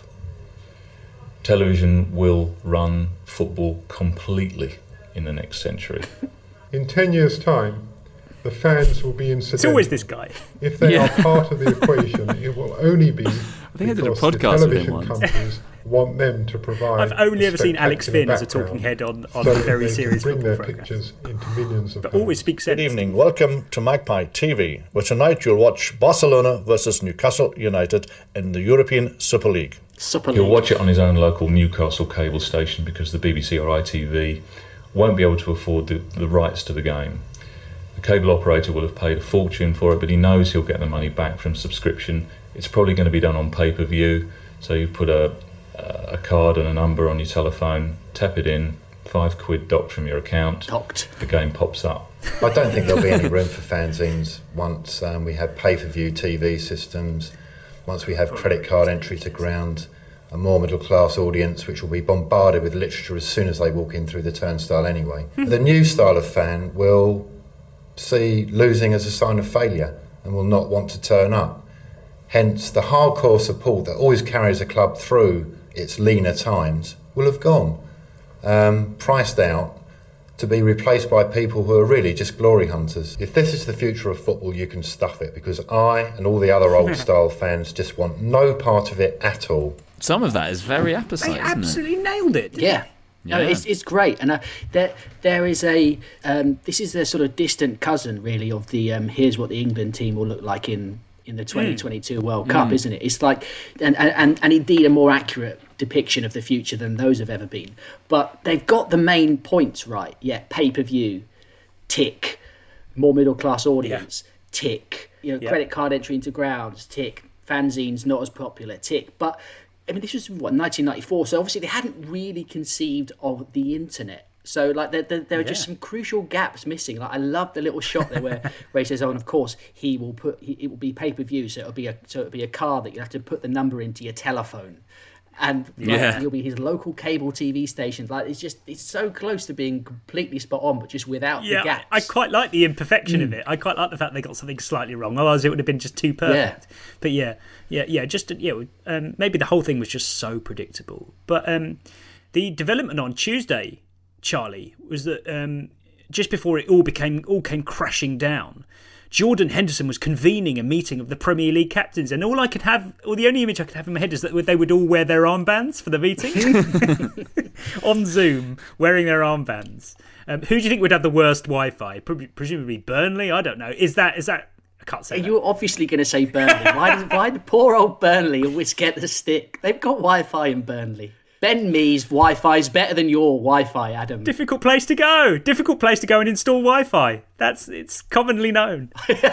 Television will run football completely in the next century. In ten years' time, the fans will be incidental. It's always this guy. If they Yeah. are part of the equation, it will only be I think I did a because podcast the with him television once. companies want them to provide. I've only a ever seen Alex spectacular Finn as a background talking head on, on so a that very they can serious bring football their programme. pictures into millions of But pounds. always speak sense. Good evening. Welcome to Magpie T V, where tonight you'll watch Barcelona versus Newcastle United in the European Super League. Super He'll watch it on his own local Newcastle cable station because the B B C or I T V won't be able to afford the, the rights to the game. The cable operator will have paid a fortune for it, but he knows he'll get the money back from subscription. It's probably going to be done on pay-per-view, so you put a, a card and a number on your telephone, tap it in, five quid docked from your account, docked. The game pops up. I don't think there'll be any room for fanzines once um, we have pay-per-view T V systems, once we have credit card entry to ground, a more middle-class audience which will be bombarded with literature as soon as they walk in through the turnstile anyway. The new style of fan will see losing as a sign of failure and will not want to turn up. Hence, the hardcore support that always carries a club through its leaner times will have gone, um, priced out, to be replaced by people who are really just glory hunters. If this is the future of football, you can stuff it, because I and all the other old style fans just want no part of it at all. Some of that is very apposite, They isn't it? absolutely nailed it. Yeah. No, Yeah. it's it's great, and uh, there there is a um, this is the sort of distant cousin, really, of the um, here's what the England team will look like in in the twenty twenty-two mm. World Cup, mm. isn't it? It's like, and, and, and indeed a more accurate depiction of the future than those have ever been. But they've got the main points right. Yeah, pay-per-view, tick. More middle-class audience, yeah. tick. You know, yeah. credit card entry into grounds, tick. Fanzines not as popular, tick. But, I mean, this was, what, nineteen ninety-four, so obviously they hadn't really conceived of the internet. So, like, there, there, there are yeah. just some crucial gaps missing. Like, I love the little shot there where Ray says, "Oh, and of course he will put he, it will be pay per view, so it'll be a so it'll be a card that you have to put the number into your telephone, and like, yeah. he'll be his local cable T V station. Like, it's just it's so close to being completely spot on, but just without yeah, the gaps. I quite like the imperfection mm. of it. I quite like the fact they got something slightly wrong. Otherwise, it would have been just too perfect. Yeah. But yeah, yeah, yeah. Just yeah, um, maybe the whole thing was just so predictable. But um, the development on Tuesday, Charlie, was that um, just before it all became all came crashing down, Jordan Henderson was convening a meeting of the Premier League captains, and all I could have, or the only image I could have in my head is that they would all wear their armbands for the meeting on Zoom, wearing their armbands. Um, who do you think would have the worst Wi-Fi? Presumably Burnley. I don't know. Is that is that? I can't say. You're obviously going to say Burnley. Why? Does, why the poor old Burnley always get the stick? They've got Wi-Fi in Burnley. Ben Mee's Wi-Fi is better than your Wi-Fi, Adam. Difficult place to go. Difficult place to go and install Wi-Fi. That's it's commonly known.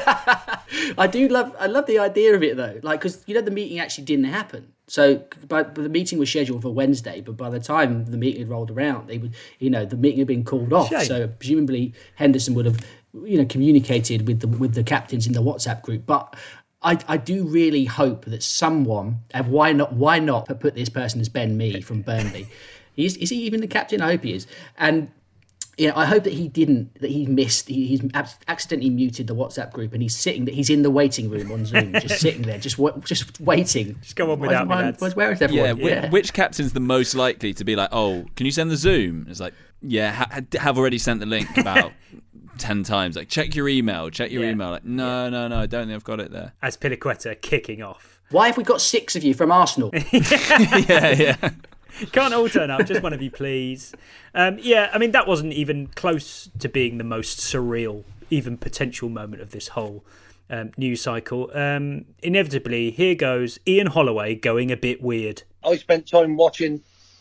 I do love. I love the idea of it though. Like, because you know the meeting actually didn't happen. So, but, but the meeting was scheduled for Wednesday. But by the time the meeting had rolled around, they would, you know, the meeting had been called off. Shame. So presumably Henderson would have, you know, communicated with the with the captains in the WhatsApp group. But I, I do really hope that someone, and why not why not put this person as Ben Mee from Burnley? Is is he even the captain? I hope he is. And you know, I hope that he didn't, that he missed, he, he's accidentally muted the WhatsApp group, and he's sitting, he's in the waiting room on Zoom, just sitting there, just just waiting. Just go on without me, lads. Where is everyone? Yeah, yeah. Which captain's the most likely to be like, oh, can you send the Zoom? It's like, yeah, ha- have already sent the link about ten times. Like, check your email, check your yeah. email. Like, no, yeah. no, no, I don't think I've got it there. As Piliqueta kicking off. Why have we got six of you from Arsenal? yeah, yeah. Can't all turn up, just one of you, please. Um, yeah, I mean, that wasn't even close to being the most surreal, even potential moment of this whole um, news cycle. Um, inevitably, here goes Ian Holloway going a bit weird. I spent time watching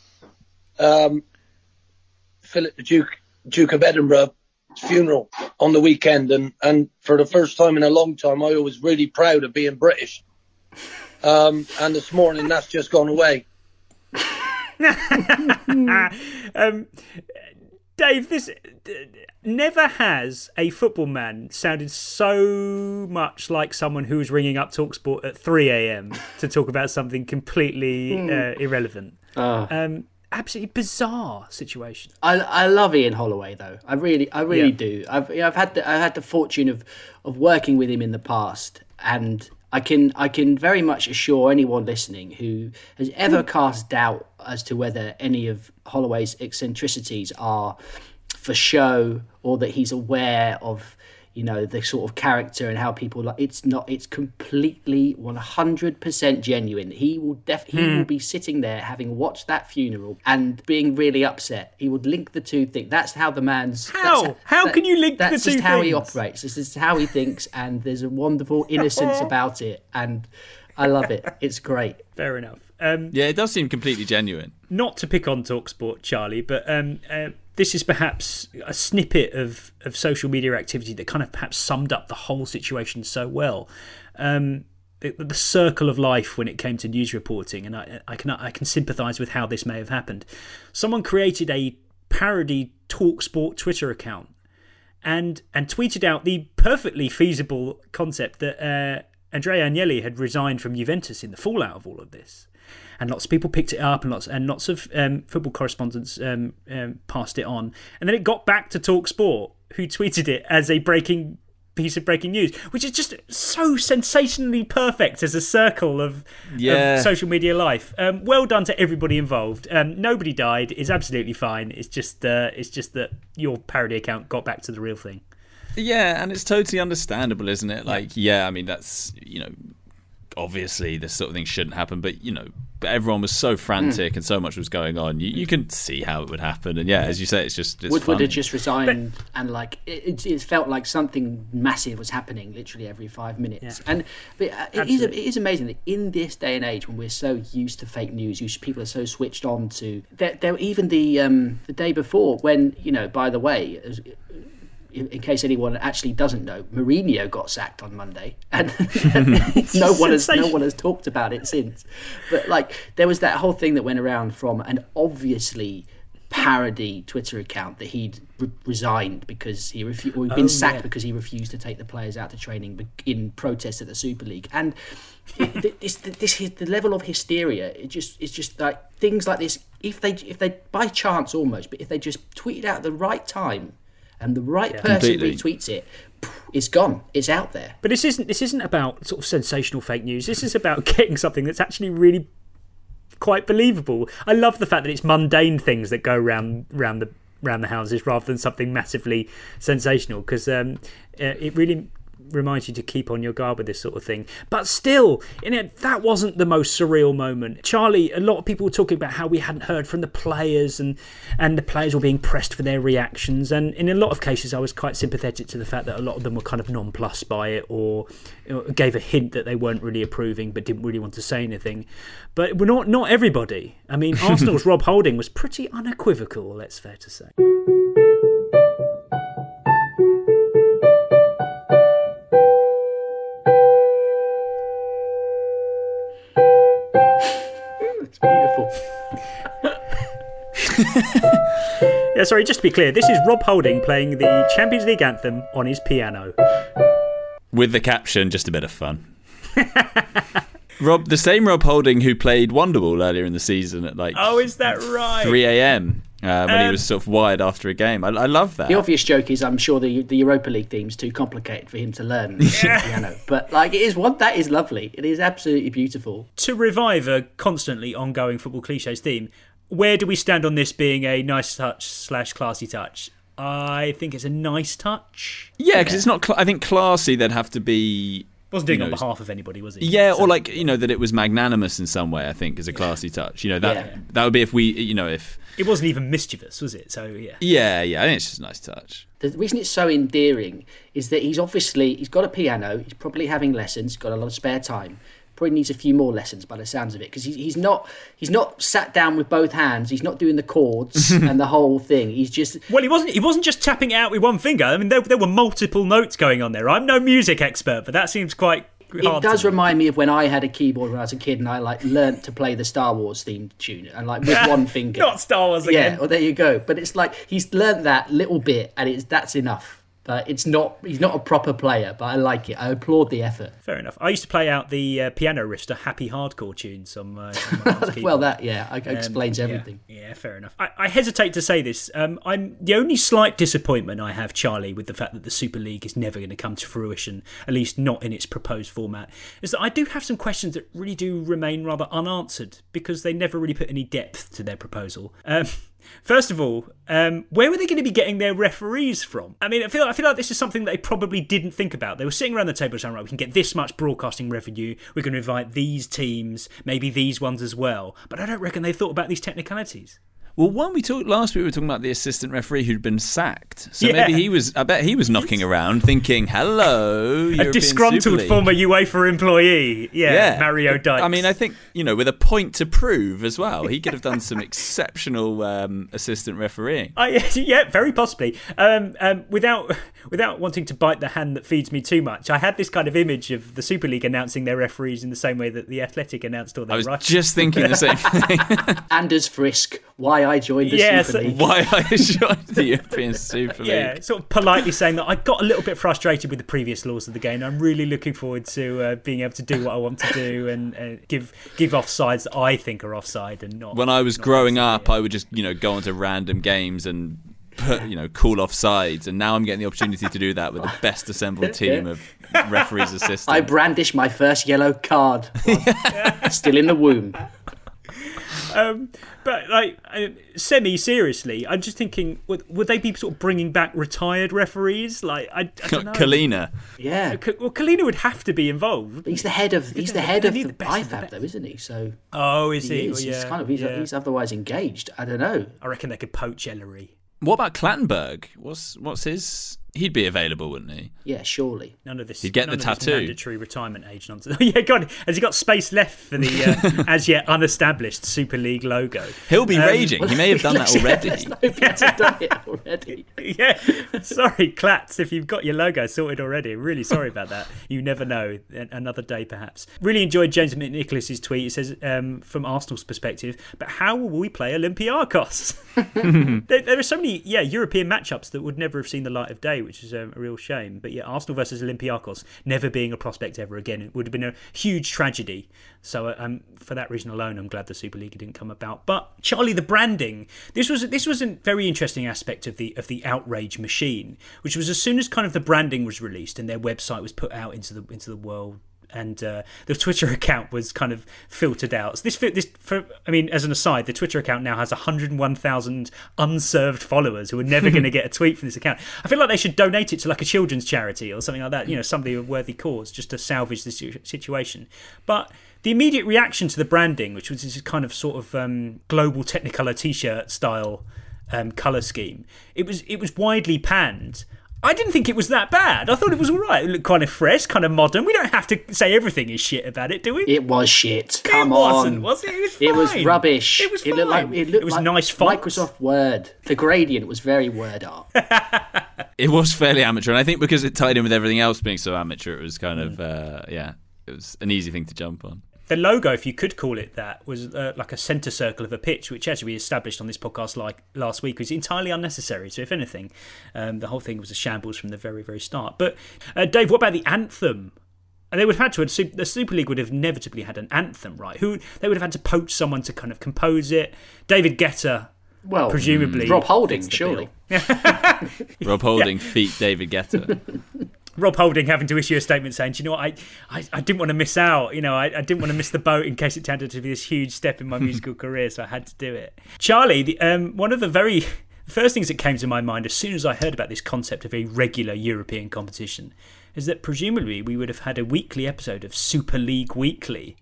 um, Philip the Duke, Duke of Edinburgh's funeral on the weekend, and, and for the first time in a long time, I was really proud of being British. Um, and this morning, that's just gone away. um, Dave, this never has a football man sounded so much like someone who was ringing up TalkSport at three a.m. to talk about something completely mm. uh, irrelevant. Oh. Um, absolutely bizarre situation. I I love Ian Holloway though. I really I really yeah. do. I've you know, I've had the, I've had the fortune of of working with him in the past, and I can I can very much assure anyone listening who has ever cast doubt as to whether any of Holloway's eccentricities are for show or that he's aware of, you know, the sort of character and how people like. It's not. It's completely one hundred percent genuine. He will def. He mm. will be sitting there having watched that funeral and being really upset. He would link the two things. That's how the man's. How? That's, how that, can you link the two things? That's just how things? he operates. This is how he thinks, and there's a wonderful innocence about it, and I love it. It's great. Fair enough. Um, yeah, it does seem completely genuine. Not to pick on TalkSport, Charlie, but um, uh, this is perhaps a snippet of, of social media activity that kind of perhaps summed up the whole situation so well. Um, the, the circle of life when it came to news reporting, and I, I can I can sympathise with how this may have happened. Someone created a parody TalkSport Twitter account and and tweeted out the perfectly feasible concept that uh, Andrea Agnelli had resigned from Juventus in the fallout of all of this. And lots of people picked it up, and lots and lots of um, football correspondents um, um, passed it on. And then it got back to TalkSport, who tweeted it as a breaking piece of breaking news, which is just so sensationally perfect as a circle of, yeah. of social media life. Um, well done to everybody involved. Um, nobody died. It's absolutely fine. It's just uh, it's just that your parody account got back to the real thing. Yeah, and it's totally understandable, isn't it? Like, yeah, I mean, that's, you know, obviously this sort of thing shouldn't happen, but, you know, everyone was so frantic mm. and so much was going on. You, you can see how it would happen, and yeah, as you say, it's just it's Woodward funny. had just resigned, but, and like it, it felt like something massive was happening literally every five minutes. Yeah. And but it is, it is amazing that in this day and age when we're so used to fake news, used, people are so switched on to. There, there even the um, the day before when you know, by the way. In case anyone actually doesn't know, Mourinho got sacked on Monday, and no one has no one has talked about it since. But like, there was that whole thing that went around from an obviously parody Twitter account that he'd re- resigned because he refused, or he'd been oh, sacked yeah. because he refused to take the players out to training in protest at the Super League. And it, this, this, this, the level of hysteria, it just, it's just like things like this. If they, if they, by chance almost, but if they just tweeted out at the right time. And the right yeah. person Completely. retweets it, it's gone. It's out there. But this isn't this isn't about sort of sensational fake news. This is about getting something that's actually really quite believable. I love the fact that it's mundane things that go round round the round the houses rather than something massively sensational, because um, it really reminds you to keep on your guard with this sort of thing. But still, in it, that wasn't the most surreal moment. Charlie, a lot of people were talking about how we hadn't heard from the players, and and the players were being pressed for their reactions, and in a lot of cases I was quite sympathetic to the fact that a lot of them were kind of nonplussed by it, or you know, gave a hint that they weren't really approving but didn't really want to say anything. But we're not not everybody. I mean, Arsenal's Rob Holding was pretty unequivocal, that's fair to say. Beautiful. Yeah, sorry, just to be clear, this is Rob Holding playing the Champions League anthem on his piano. With the caption, just a bit of fun. Rob, the same Rob Holding who played Wonderwall earlier in the season at like oh, is that right? three a.m. Uh, when um, he was sort of wired after a game. I, I love that. The obvious joke is I'm sure the the Europa League theme's too complicated for him to learn yeah. piano. But like, it is one that is lovely. It is absolutely beautiful. To revive a constantly ongoing football cliches theme, where do we stand on this being a nice touch slash classy touch? I think it's a nice touch. Yeah, because yeah. it's not. Cl- I think classy. There'd have to be. Wasn't doing you know, it on behalf of anybody, was he? Yeah, so, or like, you know, that it was magnanimous in some way, I think, is a classy touch. You know, that yeah. that would be if we, you know, if... It wasn't even mischievous, was it? So, yeah. Yeah, yeah, I think it's just a nice touch. The reason it's so endearing is that he's obviously, he's got a piano, he's probably having lessons, he's got a lot of spare time. Probably needs a few more lessons by the sounds of it, because he, he's not he's not sat down with both hands. He's not doing the chords and the whole thing. He's just well, he wasn't he wasn't just tapping it out with one finger. I mean, there there were multiple notes going on there. I'm no music expert, but that seems quite. It does remind me of when I had a keyboard when I was a kid, and I like learnt to play the Star Wars theme tune, and like with one finger. Not Star Wars again. Yeah, well there you go. But it's like he's learnt that little bit, and it's that's enough. But it's not. He's not a proper player, but I like it. I applaud the effort. Fair enough. I used to play out the uh, piano riffs to happy hardcore tunes on my. On my well, that yeah, it um, explains everything. Yeah, yeah, fair enough. I, I hesitate to say this. Um, I'm the only slight disappointment I have, Charlie, with the fact that the Super League is never going to come to fruition, at least not in its proposed format, is that I do have some questions that really do remain rather unanswered because they never really put any depth to their proposal. Um, First of all, um, where were they going to be getting their referees from? I mean, I feel I feel like this is something that they probably didn't think about. They were sitting around the table saying, right, we can get this much broadcasting revenue, we're going to invite these teams, maybe these ones as well. But I don't reckon they thought about these technicalities. Well, one we talked last week, we were talking about the assistant referee who'd been sacked. So yeah. maybe he was, I bet he was knocking around thinking, hello, European a disgruntled Super League. former UEFA employee. Yeah, yeah, Mario Dykes. I mean, I think, you know, with a point to prove as well, he could have done some exceptional um, assistant refereeing. Uh, yeah, very possibly. Um, um, without without wanting to bite the hand that feeds me too much, I had this kind of image of the Super League announcing their referees in the same way that the Athletic announced all their I was rivals. just thinking the same thing. Anders Frisk, why I joined the yeah, Super League. Why I joined the European Super League. Yeah, sort of politely saying that I got a little bit frustrated with the previous laws of the game. I'm really looking forward to uh, being able to do what I want to do and uh, give give offsides that I think are offside and not. When I was not growing offside, up, yeah. I would just, you know, go onto random games and put, you know, call off sides, and now I'm getting the opportunity to do that with the best assembled team of referees assistants. I brandish my first yellow card, still in the womb. um, but like uh, semi-seriously, I'm just thinking, would, would they be sort of bringing back retired referees? Like I, I don't know. Kalina. Yeah. Well, Kalina would have to be involved. He's the head of he's the head of the I F A B, though, isn't he? So oh, is he? he is. Well, yeah, he's kind of he's, yeah. he's otherwise engaged. I don't know. I reckon they could poach Ellery. What about Clattenburg? What's what's his? He'd be available, wouldn't he? Yeah, surely. None of this. He'd get none the of this tattoo. Mandatory retirement age nonsense. Yeah, God, has he got space left for the uh, as yet unestablished Super League logo? He'll be Um, raging. He may have done that already. Let's hope he hasn't done it already. Yeah, sorry, Clats, if you've got your logo sorted already. Really sorry about that. You never know. Another day, perhaps. Really enjoyed James McNicholas's tweet. It says, um, from Arsenal's perspective, but how will we play Olympiacos? there, there are so many, yeah, European matchups that would never have seen the light of day, which is um, a real shame. But yeah, Arsenal versus Olympiacos never being a prospect ever again, it would have been a huge tragedy. So um, for that reason alone, I'm glad the Super League didn't come about. But Charlie, the branding, this was this was a very interesting aspect of the of the outrage machine, which was as soon as kind of the branding was released and their website was put out into the into the world, and uh, the Twitter account was kind of filtered out. So this, this, for, I mean, as an aside, the Twitter account now has one hundred one thousand unserved followers who are never going to get a tweet from this account. I feel like they should donate it to like a children's charity or something like that. You know, somebody of worthy cause, just to salvage this situation. But the immediate reaction to the branding, which was this kind of sort of um, global Technicolor T-shirt style um, colour scheme, it was it was widely panned. I didn't think it was that bad. I thought it was all right. It looked kind of fresh, kind of modern. We don't have to say everything is shit about it, do we? It was shit. Come it on. Wasn't, was it? It was fine. It was rubbish. It was it looked fine. like it, looked it was like nice font. Microsoft Word. The gradient was very word art. It was fairly amateur, and I think because it tied in with everything else being so amateur, it was kind of uh, yeah, it was an easy thing to jump on. The logo, if you could call it that, was uh, like a centre circle of a pitch, which, as we established on this podcast like last week, was entirely unnecessary. So, if anything, um, the whole thing was a shambles from the very, very start. But, uh, Dave, what about the anthem? And they would have had to, the Super League would have inevitably had an anthem, right? Who They would have had to poach someone to kind of compose it. David Guetta, well, presumably. Rob Holding, surely. Rob Holding, yeah. feat David Guetta. Rob Holding having to issue a statement saying, do you know what, I, I, I didn't want to miss out, you know, I, I didn't want to miss the boat in case it turned out to be this huge step in my musical career, so I had to do it. Charlie, the, um, one of the very first things that came to my mind as soon as I heard about this concept of a regular European competition is that presumably we would have had a weekly episode of Super League Weekly.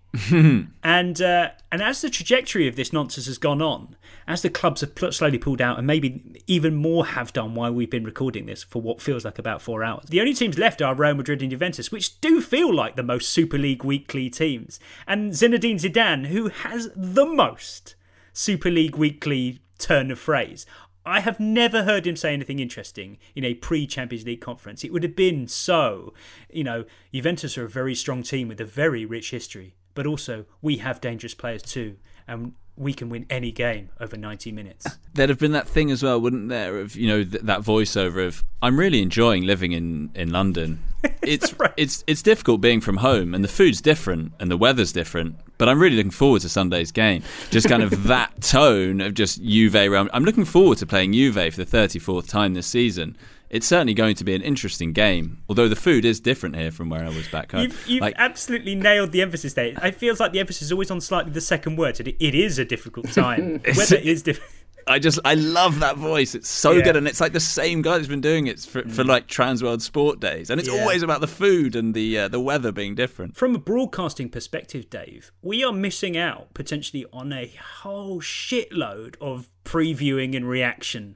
and uh, and as the trajectory of this nonsense has gone on, as the clubs have pl- slowly pulled out, and maybe even more have done while we've been recording this for what feels like about four hours, the only teams left are Real Madrid and Juventus, which do feel like the most Super League Weekly teams. And Zinedine Zidane, who has the most Super League Weekly turn of phrase. I have never heard him say anything interesting in a pre-Champions League conference. It would have been so, you know, Juventus are a very strong team with a very rich history, but also we have dangerous players too, and we can win any game over ninety minutes. There'd have been that thing as well, wouldn't there, of, you know, th- that voiceover of, I'm really enjoying living in, in London. It's right. it's it's difficult being from home, and the food's different, and the weather's different, but I'm really looking forward to Sunday's game. Just kind of that tone of just Juve. I'm looking forward to playing Juve for the thirty-fourth time this season. It's certainly going to be an interesting game, although the food is different here from where I was back home. You've, you've like, absolutely nailed the emphasis there. It feels like the emphasis is always on slightly the second word. It, it is a difficult time. Weather is difficult. I just, I love that voice. It's so Yeah. good, and it's like the same guy that's been doing it for, for like Transworld Sport Days, and it's Yeah. always about the food and the uh, the weather being different. From a broadcasting perspective, Dave, we are missing out potentially on a whole shitload of previewing and reaction.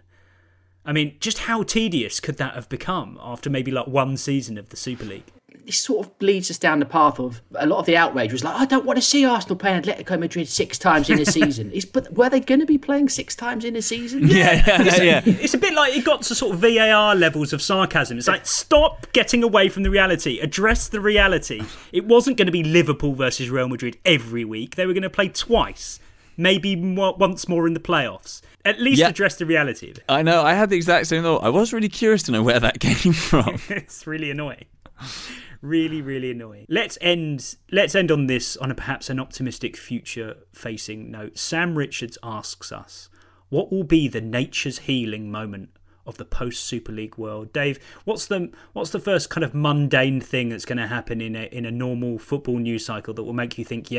I mean, just how tedious could that have become after maybe like one season of the Super League? This sort of leads us down the path of a lot of the outrage was like, I don't want to see Arsenal playing Atletico Madrid six times in a season. It's, but were they going to be playing six times in a season? Yeah, yeah, it's, yeah. It's a bit like it got to sort of V A R levels of sarcasm. It's like, stop getting away from the reality. Address the reality. It wasn't going to be Liverpool versus Real Madrid every week. They were going to play twice, maybe more, once more in the playoffs. At least Yeah. address the reality of it. I know. I had the exact same thought. I was really curious to know where that came from. It's really annoying. Really, really annoying. Let's end. Let's end on this on a perhaps an optimistic, future-facing note. Sam Richards asks us, "What will be the nature's healing moment of the post-Super League world?" Dave, what's the what's the first kind of mundane thing that's going to happen in a in a normal football news cycle that will make you think, "Yeah,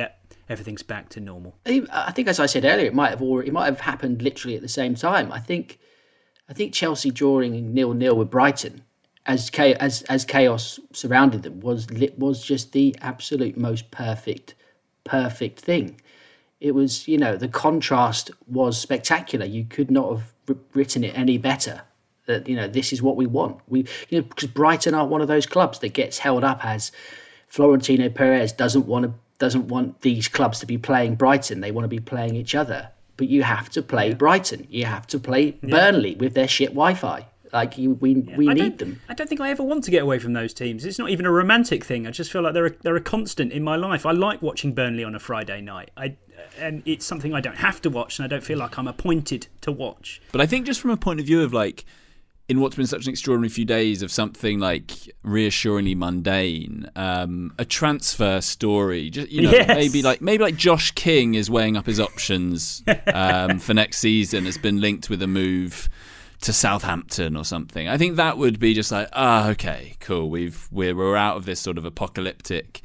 everything's back to normal. I think, I think, as I said earlier, it might have already, it might have happened literally at the same time. I think, I think Chelsea drawing nil nil with Brighton, as as as chaos surrounded them, was was just the absolute most perfect, perfect thing. It was, you know, the contrast was spectacular. You could not have written it any better. That, you know, this is what we want. We, you know, because Brighton are one of those clubs that gets held up as Florentino Perez doesn't want to doesn't want these clubs to be playing Brighton. They want to be playing each other. But you have to play Brighton. You have to play yeah. Burnley with their shit Wi-Fi. Like you, we yeah. we I need them. I don't think I ever want to get away from those teams. It's not even a romantic thing. I just feel like they're a, they're a constant in my life. I like watching Burnley on a Friday night. I and it's something I don't have to watch, and I don't feel like I'm appointed to watch. But I think just from a point of view of like, in what's been such an extraordinary few days of something like reassuringly mundane, um, a transfer story, just, you know, yes. maybe like maybe like Josh King is weighing up his options um, for next season, has been linked with a move to Southampton or something. I think that would be just like, ah, okay, cool. We've we're we're out of this sort of apocalyptic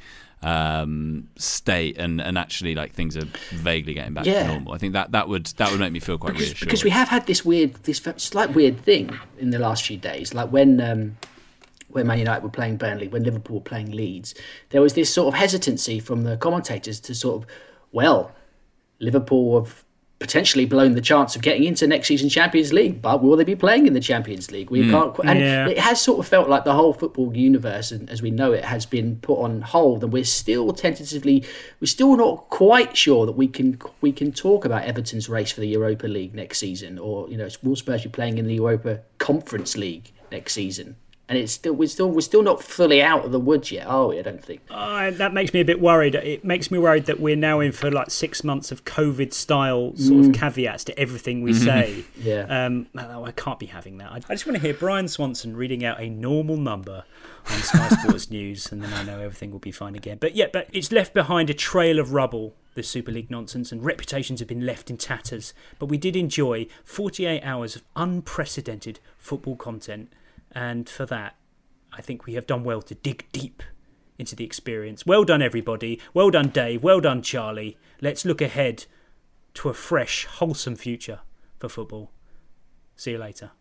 um, state, and, and actually like things are vaguely getting back yeah. to normal. I think that, that would that would make me feel quite because, reassured. Because we have had this weird, this slight weird thing in the last few days, like when um, when Man United were playing Burnley, when Liverpool were playing Leeds, there was this sort of hesitancy from the commentators to sort of, well, Liverpool have potentially blown the chance of getting into next season's Champions League, but will they be playing in the Champions League? We mm. can't, and yeah. it has sort of felt like the whole football universe, as we know it, has been put on hold, and we're still tentatively, we're still not quite sure that we can we can talk about Everton's race for the Europa League next season, or you know, will Spurs be playing in the Europa Conference League next season? And it's still we're still we're still not fully out of the woods yet, are we? I don't think. Uh, that makes me a bit worried. It makes me worried that we're now in for like six months of COVID-style sort Mm. of caveats to everything we Mhm. say. Yeah. Um, no, I can't be having that. I, I just want to hear Brian Swanson reading out a normal number on Sky Sports News, and then I know everything will be fine again. But yeah, but it's left behind a trail of rubble, the Super League nonsense, and reputations have been left in tatters. But we did enjoy forty-eight hours of unprecedented football content. And for that, I think we have done well to dig deep into the experience. Well done, everybody. Well done, Dave. Well done, Charlie. Let's look ahead to a fresh, wholesome future for football. See you later.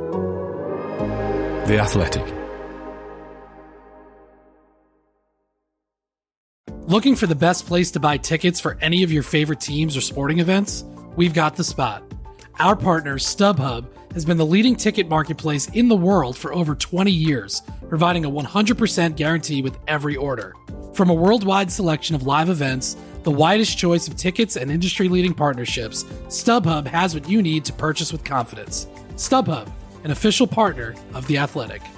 The Athletic. Looking for the best place to buy tickets for any of your favorite teams or sporting events? We've got the spot. Our partner, StubHub, has been the leading ticket marketplace in the world for over twenty years, providing a one hundred percent guarantee with every order. From a worldwide selection of live events, the widest choice of tickets and industry-leading partnerships, StubHub has what you need to purchase with confidence. StubHub, an official partner of The Athletic.